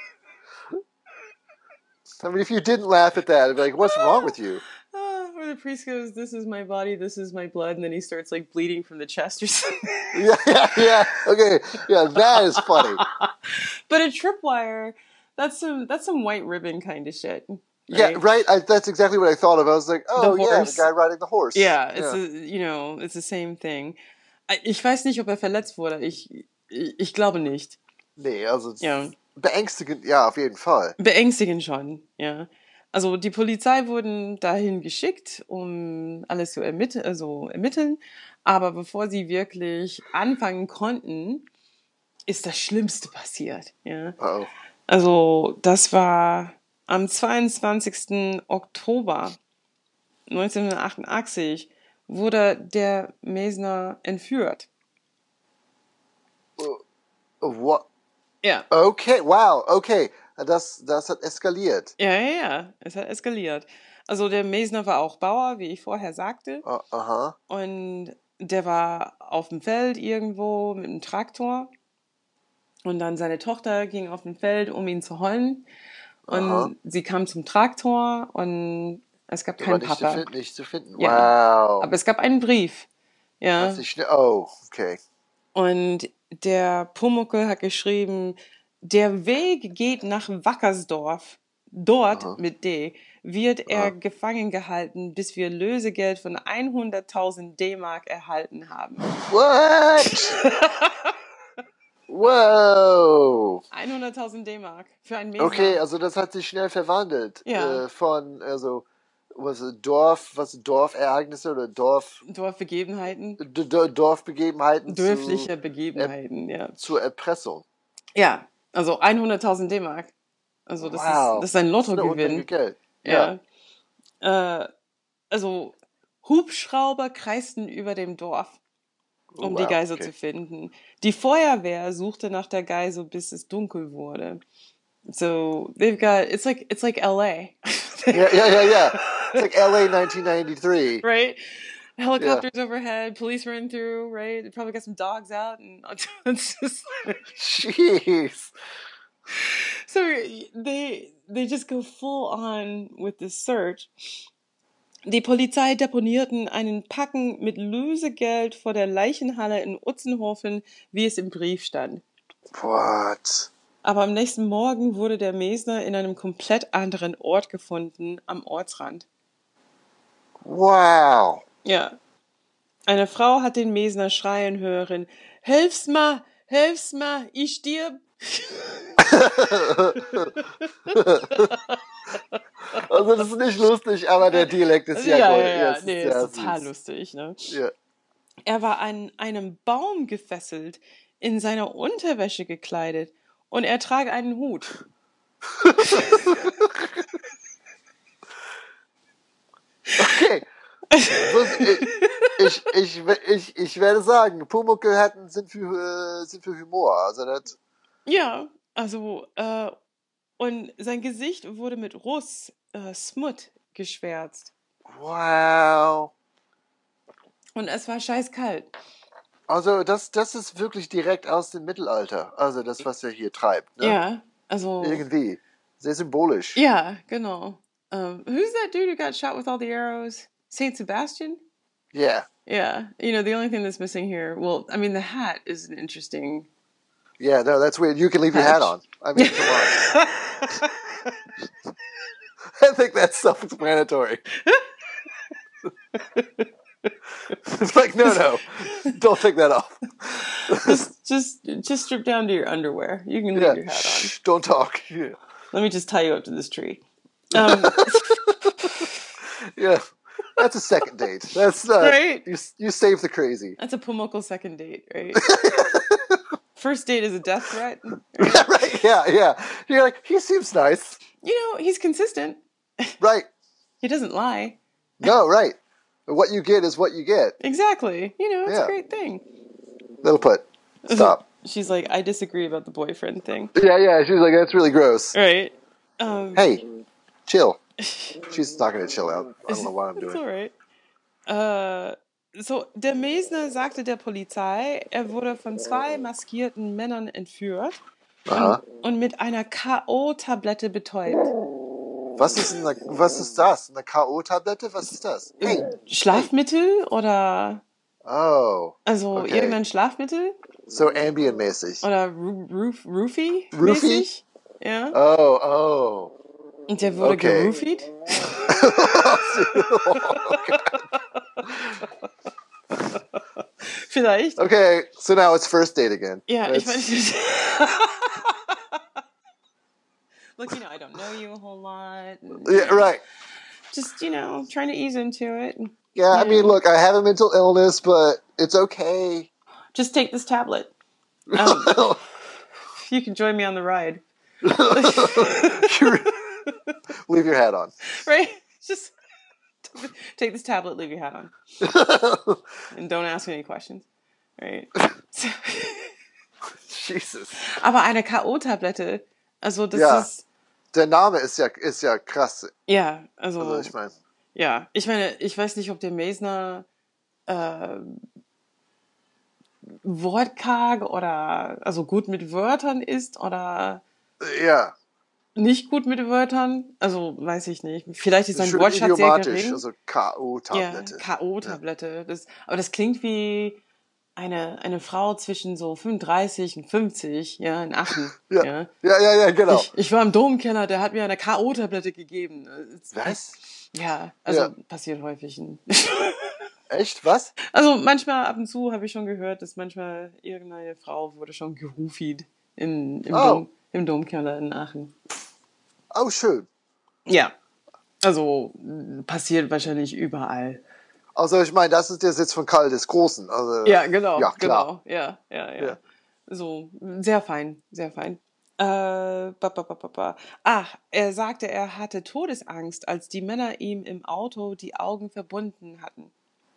I mean, if you didn't laugh at that, it'd be like, what's wrong with you? Where the priest goes, this is my body, this is my blood, and then he starts like bleeding from the chest or something. Yeah. Okay, yeah, that is funny. But a tripwire, that's some white ribbon kind of shit. Right? Yeah, right. That's exactly what I thought of. I was like, the guy riding the horse. Yeah, it's the same thing. Ich weiß nicht, ob verletzt wurde. Ich glaube nicht. Nee, also beängstigend, ja, auf jeden Fall. Beängstigend schon, ja. Also die Polizei wurden dahin geschickt, um alles zu ermitteln. Aber bevor sie wirklich anfangen konnten, ist das Schlimmste passiert. Ja. Oh. Also das war am 22. Oktober 1988 wurde der Mesner entführt. What? Ja. Okay, wow, okay. Das hat eskaliert. Ja. Es hat eskaliert. Also der Mesner war auch Bauer, wie ich vorher sagte. Aha. Und der war auf dem Feld irgendwo mit einem Traktor. Und dann seine Tochter ging auf dem Feld, um ihn zu holen. Und sie kam zum Traktor und es gab keinen Papa. Nicht zu finden. Ja. Wow. Aber es gab einen Brief. Ja. Okay. Und der Pumuckl hat geschrieben, der Weg geht nach Wackersdorf. Dort, mit D, wird er gefangen gehalten, bis wir Lösegeld von 100.000 D-Mark erhalten haben. What? Wow. 100.000 D-Mark für einen Mesner. Okay, also das hat sich schnell verwandelt. Ja. Dorfereignisse oder Dorfbegebenheiten. Dorfbegebenheiten. Dörfliche Begebenheiten, ja. Zur Erpressung. Ja, also 100.000 D-Mark. Also das ist ein Lottogewinn. Geld. Ja. Also Hubschrauber kreisten über dem Dorf, um die Geisel zu finden. Die Feuerwehr suchte nach der Geisel, bis es dunkel wurde. So it's like LA. Yeah. It's like LA 1993. Right? helicopters overhead, police run through, right? They probably got some dogs out, and it's just Jeez. so they just go full on with this search. Die Polizei deponierten einen Packen mit Lösegeld vor der Leichenhalle in Utzenhofen, wie es im Brief stand. What? Aber am nächsten Morgen wurde der Mesner in einem komplett anderen Ort gefunden, am Ortsrand. Wow. Ja. Eine Frau hat den Mesner schreien hören: Helf's mal, ich stirb. Also das ist nicht lustig, aber der Dialekt ist ja gut. Ja. Ist Nee, sehr ist total süß. lustig, ne? Ja. Er war an einem Baum gefesselt, in seiner Unterwäsche gekleidet und er trage einen Hut. Okay. Ich werde sagen, Pumuckl sind für Humor. Also das. Ja, also, und sein Gesicht wurde mit Ruß, Smut, geschwärzt. Wow. Und es war scheißkalt. Also das ist wirklich direkt aus dem Mittelalter. Also das, was er hier treibt. Ne? Ja, also. Irgendwie. Sehr symbolisch. Ja, genau. Who's that dude who got shot with all the arrows? Saint Sebastian? Yeah. Yeah, the only thing that's missing here, well, I mean, the hat is an interesting... Yeah, no, that's weird. You can leave your hat on. I mean, come on. I think that's self-explanatory. It's like, no, don't take that off. just strip down to your underwear. You can leave your hat on. Shh, don't talk. Yeah. Let me just tie you up to this tree. Yeah, that's a second date. That's right. You save the crazy. That's a Pumuckl second date, right? First date is a death threat. Right? Right? Yeah. You're like, he seems nice. He's consistent. Right. He doesn't lie. No, right. What you get is what you get. Exactly. It's a great thing. Little put. Stop. She's like, I disagree about the boyfriend thing. Yeah. She's like, that's really gross. Right. Hey, chill. She's not going to chill out. I don't know what I'm doing. That's all right. So, der Mesner sagte der Polizei, er wurde von 2 maskierten Männern entführt und mit einer K.O.-Tablette betäubt. Was ist das? Eine K.O.-Tablette? Was ist das? Hey. Schlafmittel oder... Oh. Also okay. irgendein Schlafmittel? So Ambien-mäßig. Oder Roofie? Roofie? Ja. Oh. Und der wurde geroofied? Vielleicht. Okay, so now it's first date again. Ja, ich meine... Look, I don't know you a whole lot. Yeah, right. Just, trying to ease into it. Yeah, I mean, look, I have a mental illness, but it's okay. Just take this tablet. You can join me on the ride. Leave your hat on. Right? Just take this tablet, leave your hat on. And don't ask any questions. Right? Jesus. Aber eine K.O.-Tablette, also das ist... Der Name ist ja krass. Ja, also ich meine... Ja, ich meine, ich weiß nicht, ob der Mesner wortkarg oder also gut mit Wörtern ist oder nicht gut mit Wörtern. Also weiß ich nicht. Vielleicht ist sein Wortschatz sehr gering. Also K.O.-Tablette. Ja, K.O.-Tablette. Ja. Aber das klingt wie eine Frau zwischen so 35 und 50, ja, in Aachen. Ja, genau. Ich war im Domkeller, der hat mir eine K.O.-Tablette gegeben. Was? Ja, also passiert häufig. Echt? Was? Also manchmal, ab und zu habe ich schon gehört, dass manchmal irgendeine Frau wurde schon geroofied im Domkeller in Aachen. Oh, schön. Ja, also passiert wahrscheinlich überall. Also ich meine, das ist der Sitz von Karl des Großen. Also, ja, genau. Ja, klar. Genau. Ja. So, sehr fein, sehr fein. Er sagte, er hatte Todesangst, als die Männer ihm im Auto die Augen verbunden hatten.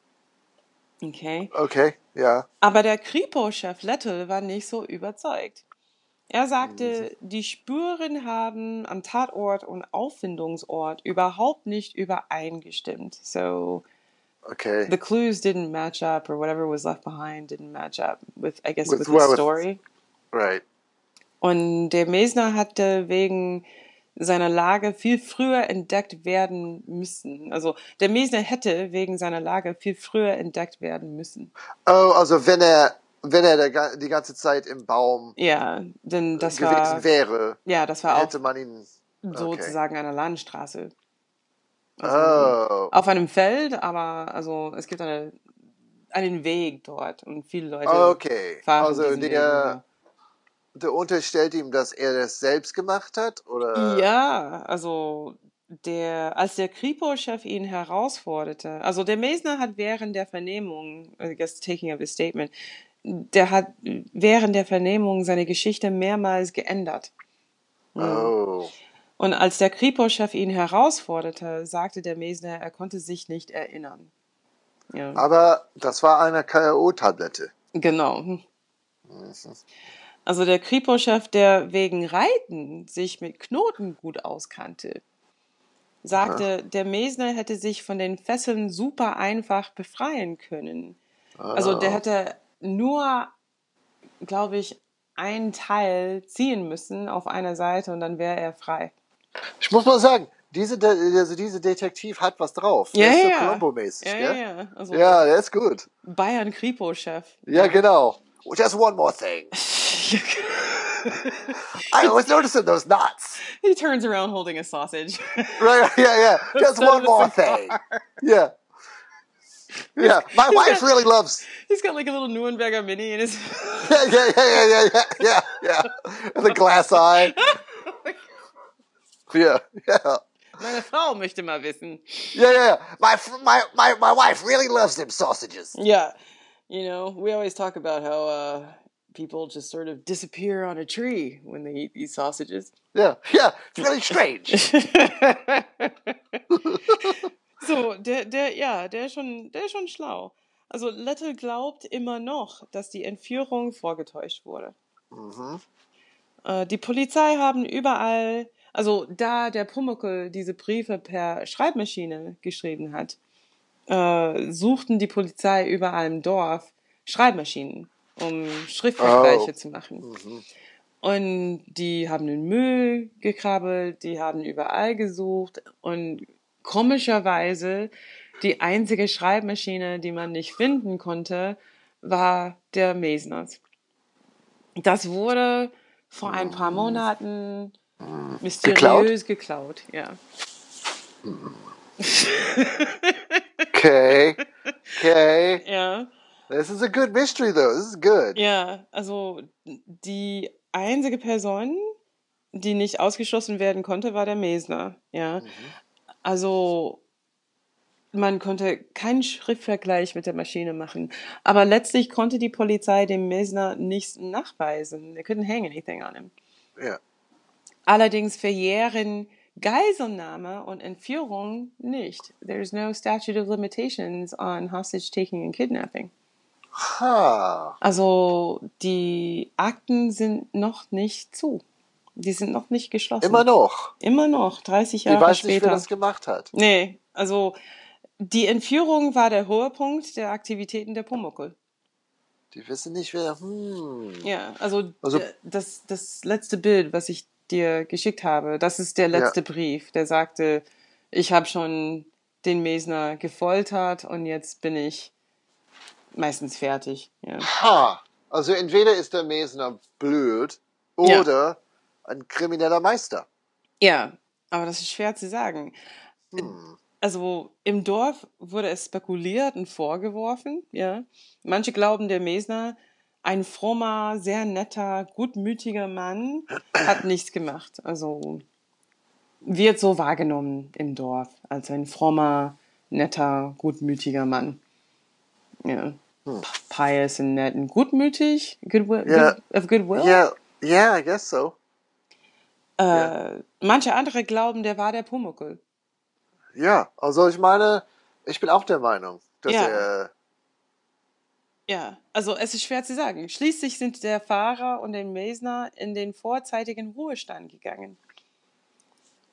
Okay, ja. Aber der Kripo-Chef Lettel war nicht so überzeugt. Er sagte, die Spuren haben am Tatort und Auffindungsort überhaupt nicht übereingestimmt. So, Okay. The clues didn't match up, or whatever was left behind didn't match up with the Well, story. Right. Und der Mesner hatte wegen seiner Lage viel früher entdeckt werden müssen. Also der Mesner hätte wegen seiner Lage viel früher entdeckt werden müssen. Oh, also wenn er die ganze Zeit im Baum Ja, denn das gewesen wäre, ja, das war hätte auch man ihn... Okay. sozusagen eine Landstraße. Also Oh. auf einem Feld, aber also es gibt einen Weg dort und viele Leute Okay. fahren Also diesen Weg. Ja. der unterstellt ihm, dass er das selbst gemacht hat, oder? Ja, also als der Kripo-Chef ihn herausforderte, also der Mesner hat während der Vernehmung, I guess taking up his statement, der hat während der Vernehmung seine Geschichte mehrmals geändert. Oh. Und als der Kripo-Chef ihn herausforderte, sagte der Mesner, er konnte sich nicht erinnern. Ja. Aber das war eine K.O.-Tablette. Genau. Also der Kripo-Chef, der wegen Reiten sich mit Knoten gut auskannte, sagte, der Mesner hätte sich von den Fesseln super einfach befreien können. Also der hätte nur, glaube ich, einen Teil ziehen müssen auf einer Seite und dann wäre er frei. Ich muss mal sagen, diese Detektiv hat was drauf. Der ist so Columbo-mäßig, gell? Ja. Also Ja, der ist gut. Bayern-Kripo-Chef. Ja, genau. Just one more thing. I was noticing those knots. He turns around holding a sausage. Right, yeah. Just one more thing. Yeah. Yeah, my wife really loves... He's got like a little Nürnberger Mini in his... Yeah. And the glass eye. Yeah. Meine Frau möchte mal wissen. Yeah. My wife really loves them sausages. Yeah. You know, we always talk about how people just sort of disappear on a tree when they eat these sausages. Yeah. It's really strange. So, der ist schon schlau. Also Lette glaubt immer noch, dass die Entführung vorgetäuscht wurde. Die Polizei haben überall, also da der Pumuckl diese Briefe per Schreibmaschine geschrieben hat, suchten die Polizei überall im Dorf Schreibmaschinen, um Schriftvergleiche zu machen. Und die haben den Müll gekrabbelt, die haben überall gesucht und komischerweise die einzige Schreibmaschine, die man nicht finden konnte, war der Mesners. Das wurde vor ein paar Monaten mysteriös geklaut. Ja. Okay. Ja. This is a good mystery, though. This is good. Ja, also die einzige Person, die nicht ausgeschlossen werden konnte, war der Mesner. Ja. Also man konnte keinen Schriftvergleich mit der Maschine machen. Aber letztlich konnte die Polizei dem Mesner nichts nachweisen. They couldn't hang anything on him. Ja. Allerdings verjähren Geiselnahme und Entführung nicht. There's no statute of limitations on hostage taking and kidnapping. Also die Akten sind noch nicht zu. Die sind noch nicht geschlossen. Immer noch? Immer noch, 30 Jahre später. Ich weiß später. nicht, wer das gemacht hat. Nee, also die Entführung war der Höhepunkt der Aktivitäten der Pumuckl. Die wissen nicht, wer... Ja, also das letzte Bild, was ich dir geschickt habe, das ist der letzte Brief. Der sagte, ich habe schon den Mesner gefoltert und jetzt bin ich meistens fertig. Ja. Also entweder ist der Mesner blöd oder ein krimineller Meister. Ja, aber das ist schwer zu sagen. Also im Dorf wurde es spekuliert und vorgeworfen. Ja. Manche glauben, der Mesner, ein frommer, sehr netter, gutmütiger Mann, hat nichts gemacht. Also wird so wahrgenommen im Dorf als ein frommer, netter, gutmütiger Mann. Ja. Pious and nett and gutmütig, of goodwill. Yeah, I guess so. Manche andere glauben, der war der Pumuckl. Ja, also ich meine, ich bin auch der Meinung, dass er... Ja, also es ist schwer zu sagen. Schließlich sind der Fahrer und der Mesner in den vorzeitigen Ruhestand gegangen.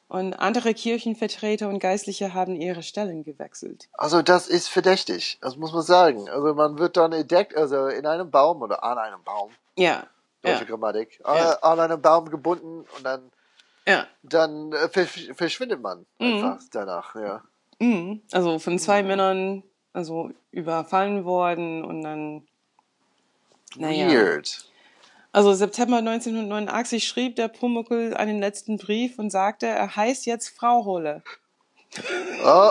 Und andere Kirchenvertreter und Geistliche haben ihre Stellen gewechselt. Also das ist verdächtig, das muss man sagen. Also man wird dann entdeckt, also in einem Baum oder an einem Baum. Ja. Deutsche Grammatik. An einem Baum gebunden und dann verschwindet man einfach danach, ja. Also von 2 Männern überfallen worden und dann, Weird. Also September 1989 schrieb der Pumuckl einen letzten Brief und sagte, er heißt jetzt Frau Holle. Oh.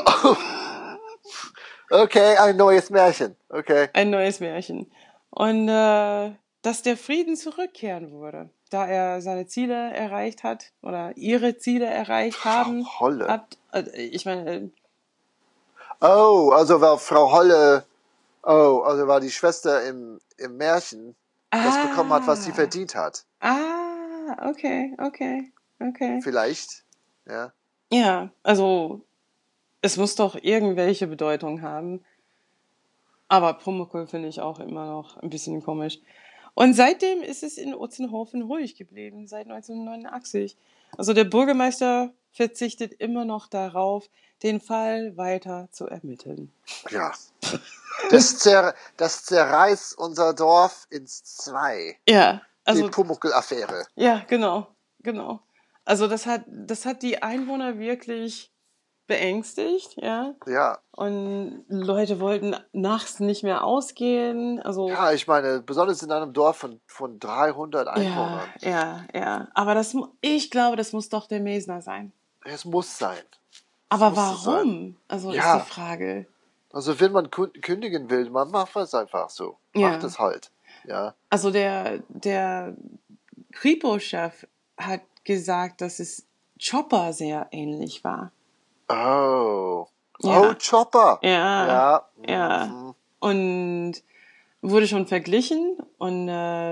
Okay, ein neues Märchen. Okay. Ein neues Märchen. Und dass der Frieden zurückkehren würde, da er seine Ziele erreicht hat oder ihre Ziele erreicht haben. Frau Holle. Ich meine... Oh, also war Frau Holle... Oh, also war die Schwester im Märchen, das bekommen hat, was sie verdient hat. Okay. Vielleicht, ja. Ja, also es muss doch irgendwelche Bedeutung haben. Aber Pumuckl finde ich auch immer noch ein bisschen komisch. Und seitdem ist es in Utzenhofen ruhig geblieben, seit 1989. Also der Bürgermeister verzichtet immer noch darauf, den Fall weiter zu ermitteln. Ja. Das zerreißt unser Dorf ins 2. Ja, also die Pumuckl-Affäre. Ja, genau. Also das hat die Einwohner wirklich beängstigt, ja. Ja. Und Leute wollten nachts nicht mehr ausgehen. Also ja, ich meine, besonders in einem Dorf von 300 Einwohnern. Ja. Aber ich glaube, das muss doch der Mesner sein. Es muss sein. Aber warum? Also ist die Frage. Also wenn man kündigen will, man macht es einfach so. Macht es halt. Ja. Also der Kripo-Chef hat gesagt, dass es Chopper sehr ähnlich war. Oh. Ja. Oh, Chopper. Ja. Und wurde schon verglichen und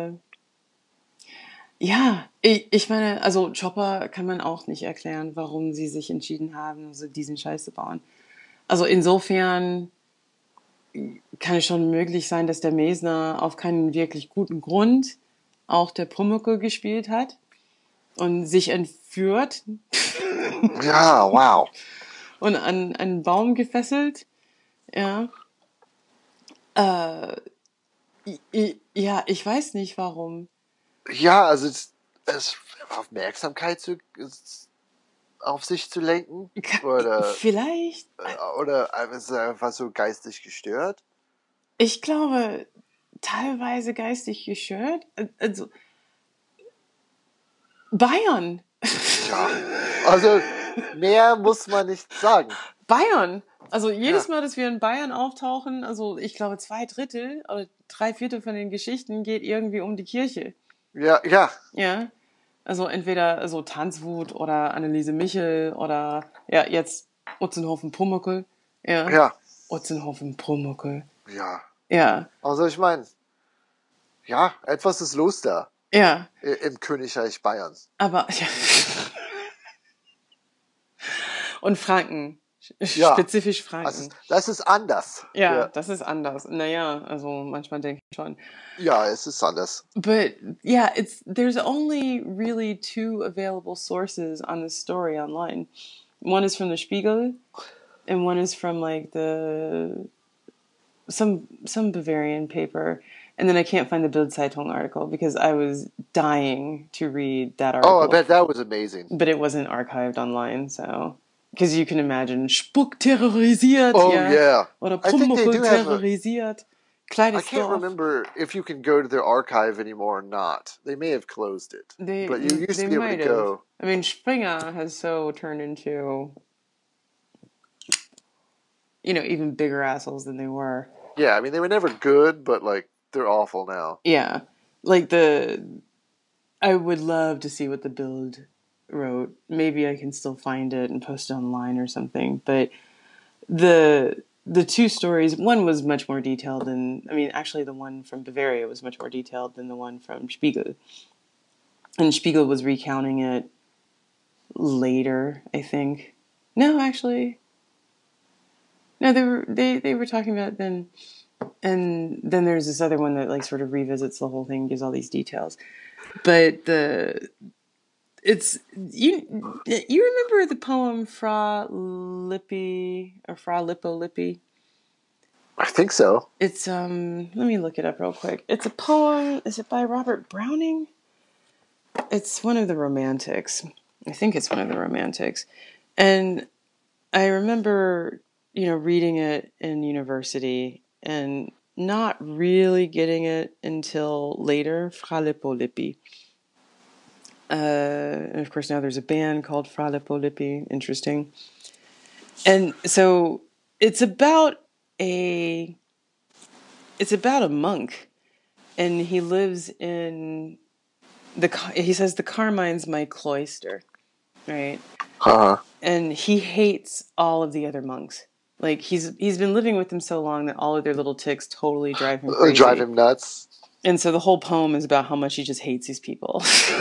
ich meine, also Chopper kann man auch nicht erklären, warum sie sich entschieden haben, so diesen Scheiß zu bauen. Also insofern kann es schon möglich sein, dass der Mesner auf keinen wirklich guten Grund auch der Pumuckl gespielt hat und sich entführt. Ja, wow. Und an einen Baum gefesselt. Ja. Ich weiß nicht warum. Ja, also es Aufmerksamkeit auf sich zu lenken. Oder vielleicht. Oder einfach so geistig gestört. Ich glaube, teilweise geistig gestört. Also Bayern. Ja, also mehr muss man nicht sagen. Bayern. Also jedes Mal, dass wir in Bayern auftauchen, also ich glaube 2/3 oder 3/4 von den Geschichten geht irgendwie um die Kirche. Ja. Ja. Also entweder so Tanzwut oder Anneliese Michel oder jetzt Utzenhofen Pumuckl. Ja. Utzenhofen Pumuckl. Ja. Ja. Also ich meine, etwas ist los da. Ja. Im Königreich Bayern. Aber und Franken. Spezifisch Franken. Das ist anders. Ja, das ist anders. Naja, also manchmal denke ich schon. Ja, es ist anders. But there's only really 2 available sources on this story online. One is from the Spiegel, and one is from like some Bavarian paper. And then I can't find the Bild-Zeitung article because I was dying to read that article. Oh, I bet that was amazing. But it wasn't archived online, so... Because you can imagine, Spuck terrorisiert, oder Pumuckl terrorisiert. Kleines I can't remember if you can go to their archive anymore or not. They may have closed it. But you used to be able to go. I mean, Springer has so turned into, even bigger assholes than they were. Yeah, I mean, they were never good, but, like, they're awful now. Yeah. Like, I would love to see what the Bild wrote. Maybe I can still find it and post it online or something. But the 2 stories, one was much more detailed actually the one from Bavaria was much more detailed than the one from Spiegel. And Spiegel was recounting it later, I think. No, actually. No, they were talking about it then. And then there's this other one that like sort of revisits the whole thing, gives all these details. But it's you remember the poem Fra Lippi or Fra Lippo Lippi? I think so. It's let me look it up real quick. It's a poem. Is it by Robert Browning? It's one of the Romantics. I think it's one of the Romantics. And I remember, reading it in university and not really getting it until later, Fra Lippo Lippi. And of course now there's a band called Fra Lippo Lippi. Interesting. And so it's about a monk, and he lives in he says the Carmine's my cloister, right? Uh-huh. And he hates all of the other monks. Like he's been living with them so long that all of their little tics totally drive him crazy. Drive him nuts. And so the whole poem is about how much he just hates these people.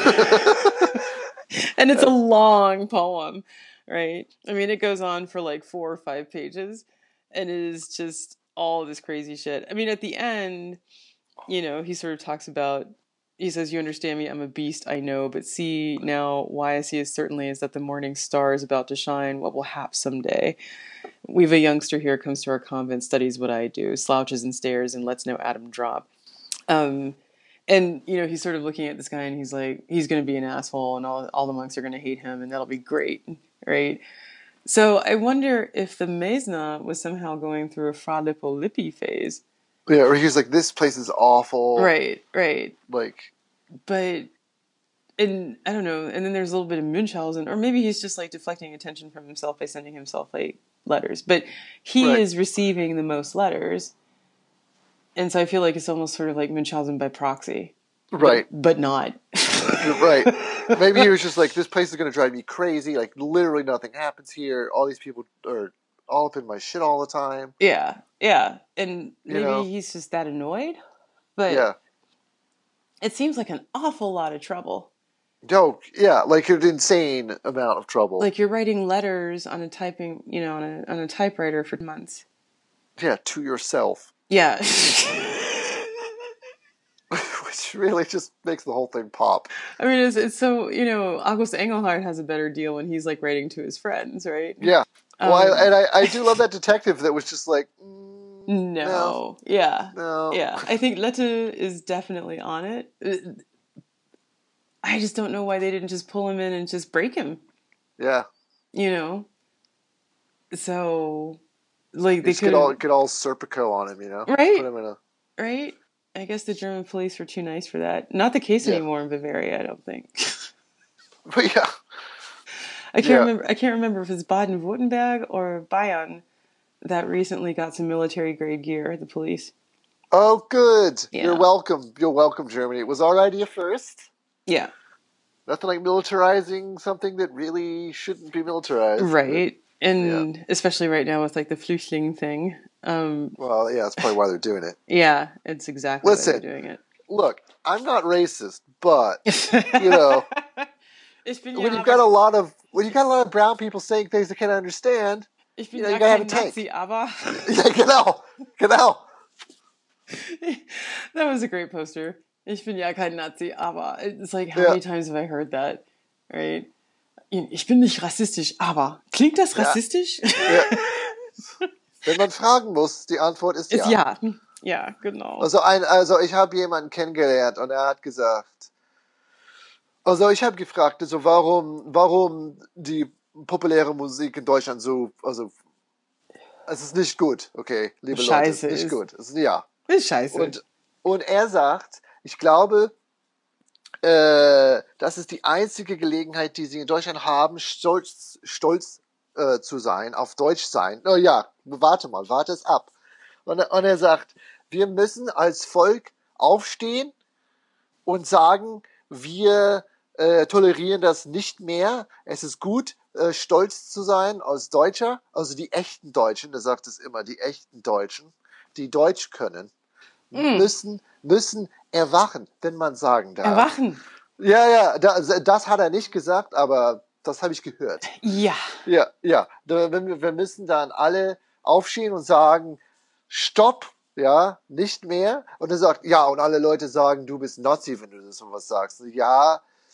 And it's a long poem, right? I mean, it goes on for like 4 or 5 pages, and it is just all this crazy shit. I mean, at the end, he sort of talks about, he says, "You understand me, I'm a beast, I know, but see now why I see as certainly as that the morning star is about to shine, what will hap someday. We've a youngster here comes to our convent, studies what I do, slouches and stares and lets no atom drop." And, he's sort of looking at this guy and he's like, he's going to be an asshole and all the monks are going to hate him and that'll be great, right? So I wonder if the Mesna was somehow going through a Fra Lippo Lippi phase. Yeah, or he was like, this place is awful. Right. Like... But, and I don't know, and then there's a little bit of Munchausen, or maybe he's just like deflecting attention from himself by sending himself like letters. But he is receiving the most letters. And so I feel like it's almost sort of like Munchausen by proxy. Right. But not. Right. Maybe he was just like, this place is going to drive me crazy. Like, literally nothing happens here. All these people are all up in my shit all the time. Yeah. And maybe he's just that annoyed. But it seems like an awful lot of trouble. No, yeah, like an insane amount of trouble. Like you're writing letters on a on a typewriter for months. Yeah, to yourself. Yeah. Which really just makes the whole thing pop. I mean, it's so, August Engelhardt has a better deal when he's like writing to his friends, right? Yeah. Well, I do love that detective that was just like, no. Yeah. No. Yeah. I think Lette is definitely on it. I just don't know why they didn't just pull him in and just break him. Yeah. So, like, they could all Serpico on him, Right. Put him in a... Right. I guess the German police were too nice for that. Not the case anymore in Bavaria, I don't think. But yeah. I can't remember if it's Baden-Württemberg or Bayern that recently got some military grade gear, the police. Oh, good. Yeah. You're welcome. You're welcome, Germany. It was our idea first. Yeah. Nothing like militarizing something that really shouldn't be militarized. Right. And especially right now with like the Flüchtling thing. Well, yeah, that's probably why they're doing it. Yeah, it's exactly why they're doing it. Look, I'm not racist, but when you've got a lot of brown people saying things they can't understand, you gotta have a tank. Nazi, aber. Yeah, genau. That was a great poster. Ich bin ja kein Nazi, aber. It's like, how many times have I heard that? Right? Ich bin nicht rassistisch, aber. Klingt das rassistisch? Ja. Wenn man fragen muss, die Antwort ist ja. Ja. Ja, genau. Also ich habe jemanden kennengelernt und er hat gesagt, ich habe gefragt, warum die populäre Musik in Deutschland so, es ist nicht gut, okay, liebe Leute, es ist nicht gut. Es ist scheiße. Und er sagt, ich glaube, das ist die einzige Gelegenheit, die sie in Deutschland haben, stolz zu sein, auf Deutsch sein. Oh ja, warte es ab. Und er sagt, wir müssen als Volk aufstehen und sagen, wir tolerieren das nicht mehr. Es ist gut, stolz zu sein als Deutscher. Also die echten Deutschen, er sagt es immer, die echten Deutschen, die Deutsch können, müssen erwachen, wenn man sagen darf. Erwachen? Ja, das hat er nicht gesagt, aber das habe ich gehört. Ja. Ja. Wir müssen dann alle aufstehen und sagen, stopp, ja, nicht mehr. Und er sagt, ja, und alle Leute sagen, du bist Nazi, wenn du das sowas sagst. Ja,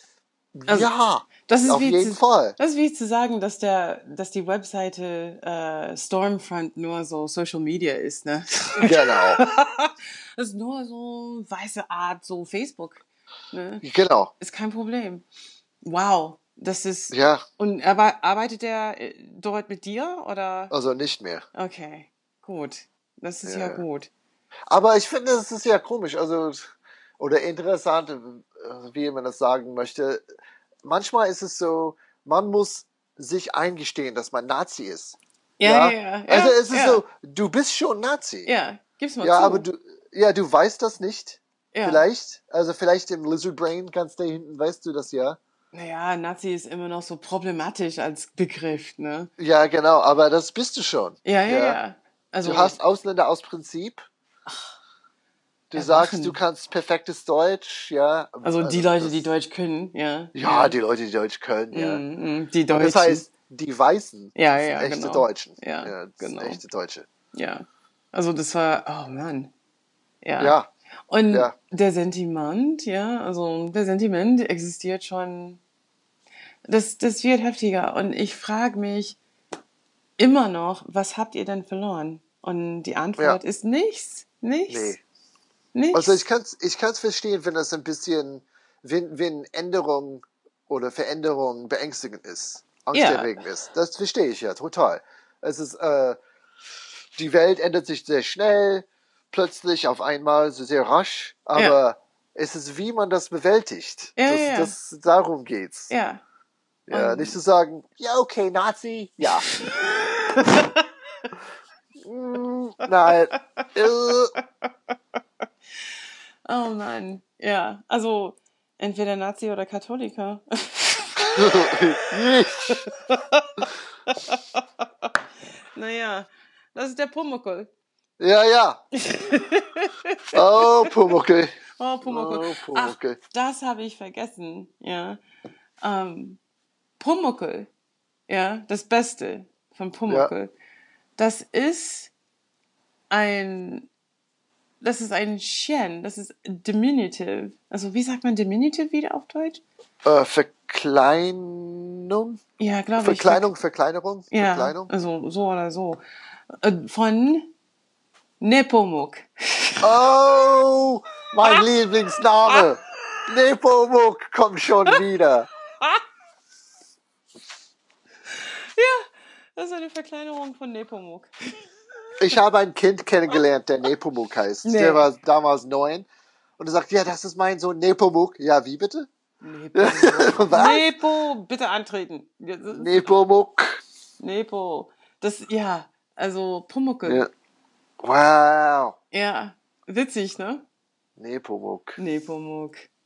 Also, Ja, das ist auf jeden Fall. das ist wie zu sagen, dass die Webseite Stormfront nur so Social Media ist, ne? Genau, Das ist nur so weiße Art, so Facebook, ne? genau. Ist kein Problem. Wow, das ist. Ja, Und arbeitet er dort mit dir oder? also nicht mehr. Okay, gut. Das ist ja Ja. gut. Aber ich finde, es ist ja komisch, also, oder interessant, wie man das sagen möchte. Manchmal ist es so, man muss sich eingestehen, dass man Nazi ist. Ja, ja, Ja, ja, also ja, es ist ja, so, du bist schon Nazi. ja. Gib's mal Ja, aber zu. du, ja, du weißt das nicht. Ja. Vielleicht, also vielleicht im Lizard Brain ganz da hinten weißt du das ja. Naja, Nazi ist immer noch so problematisch als Begriff, ne? Ja, genau, aber das bist du schon. Ja, ja, Ja, ja. du Also, hast Ausländer aus Prinzip. Du sagst, du erwachen. kannst perfektes Deutsch, ja. Also die Also Leute, die das, Deutsch können, ja, ja, ja. die Leute, die Deutsch können, ja. Die Und das Deutschen. heißt, die Weißen Ja, sind ja, echte genau. Deutschen. Ja, Ja, das sind genau. echte Deutsche. Ja. Also das war, oh Mann. Ja. Ja, Und ja, der Sentiment, ja, also der Sentiment existiert schon, das wird heftiger. Und ich frage mich immer noch, was habt ihr denn verloren? Und die ja, Antwort ist nichts, nichts, nee. Also nichts. ich kann's verstehen, wenn das ein bisschen, wenn Änderung oder Veränderung beängstigend ist, Ja, angsterregend ist. Das verstehe ich ja total. Es ist, die Welt ändert sich sehr schnell, plötzlich auf einmal, so sehr rasch, ja, aber es ist, wie man das bewältigt. ja, ja, ja. Darum geht's. Ja. Ja, nicht Und zu sagen, ja, okay, Nazi, ja. Nein. oh Mann, ja. Also entweder Nazi oder Katholiker. naja, das ist der Pumuckl. Ja, ja. Oh, Pumuckl. Oh, Pumuckl. Oh, Ach, Pumuckl. das habe ich vergessen. Ja. Pumuckl. Ja, das Beste von Ja, Pumuckl. Das ist ein, das ist ein Chen. Das ist Diminutive. Also, wie sagt man Diminutive wieder auf Deutsch? Verkleinung? Ja, glaube ich. Verkleinerung? Ja, Verkleinung? also so oder so. Von Nepomuk. Oh, mein Lieblingsname. Nepomuk kommt schon wieder. Ja, das ist eine Verkleinerung von Nepomuk. Ich habe ein Kind kennengelernt, der Nepomuk heißt. Nee. Der war damals 9. Und er sagt, ja, das ist mein Sohn Nepomuk. Ja, wie bitte? Nepomuk. Was? Nepo, bitte antreten. Nepomuk. Nepo. Das, ja, also Pumuckl. Ja. Wow. Ja, witzig, ne? Nepomuk. Nepomuk.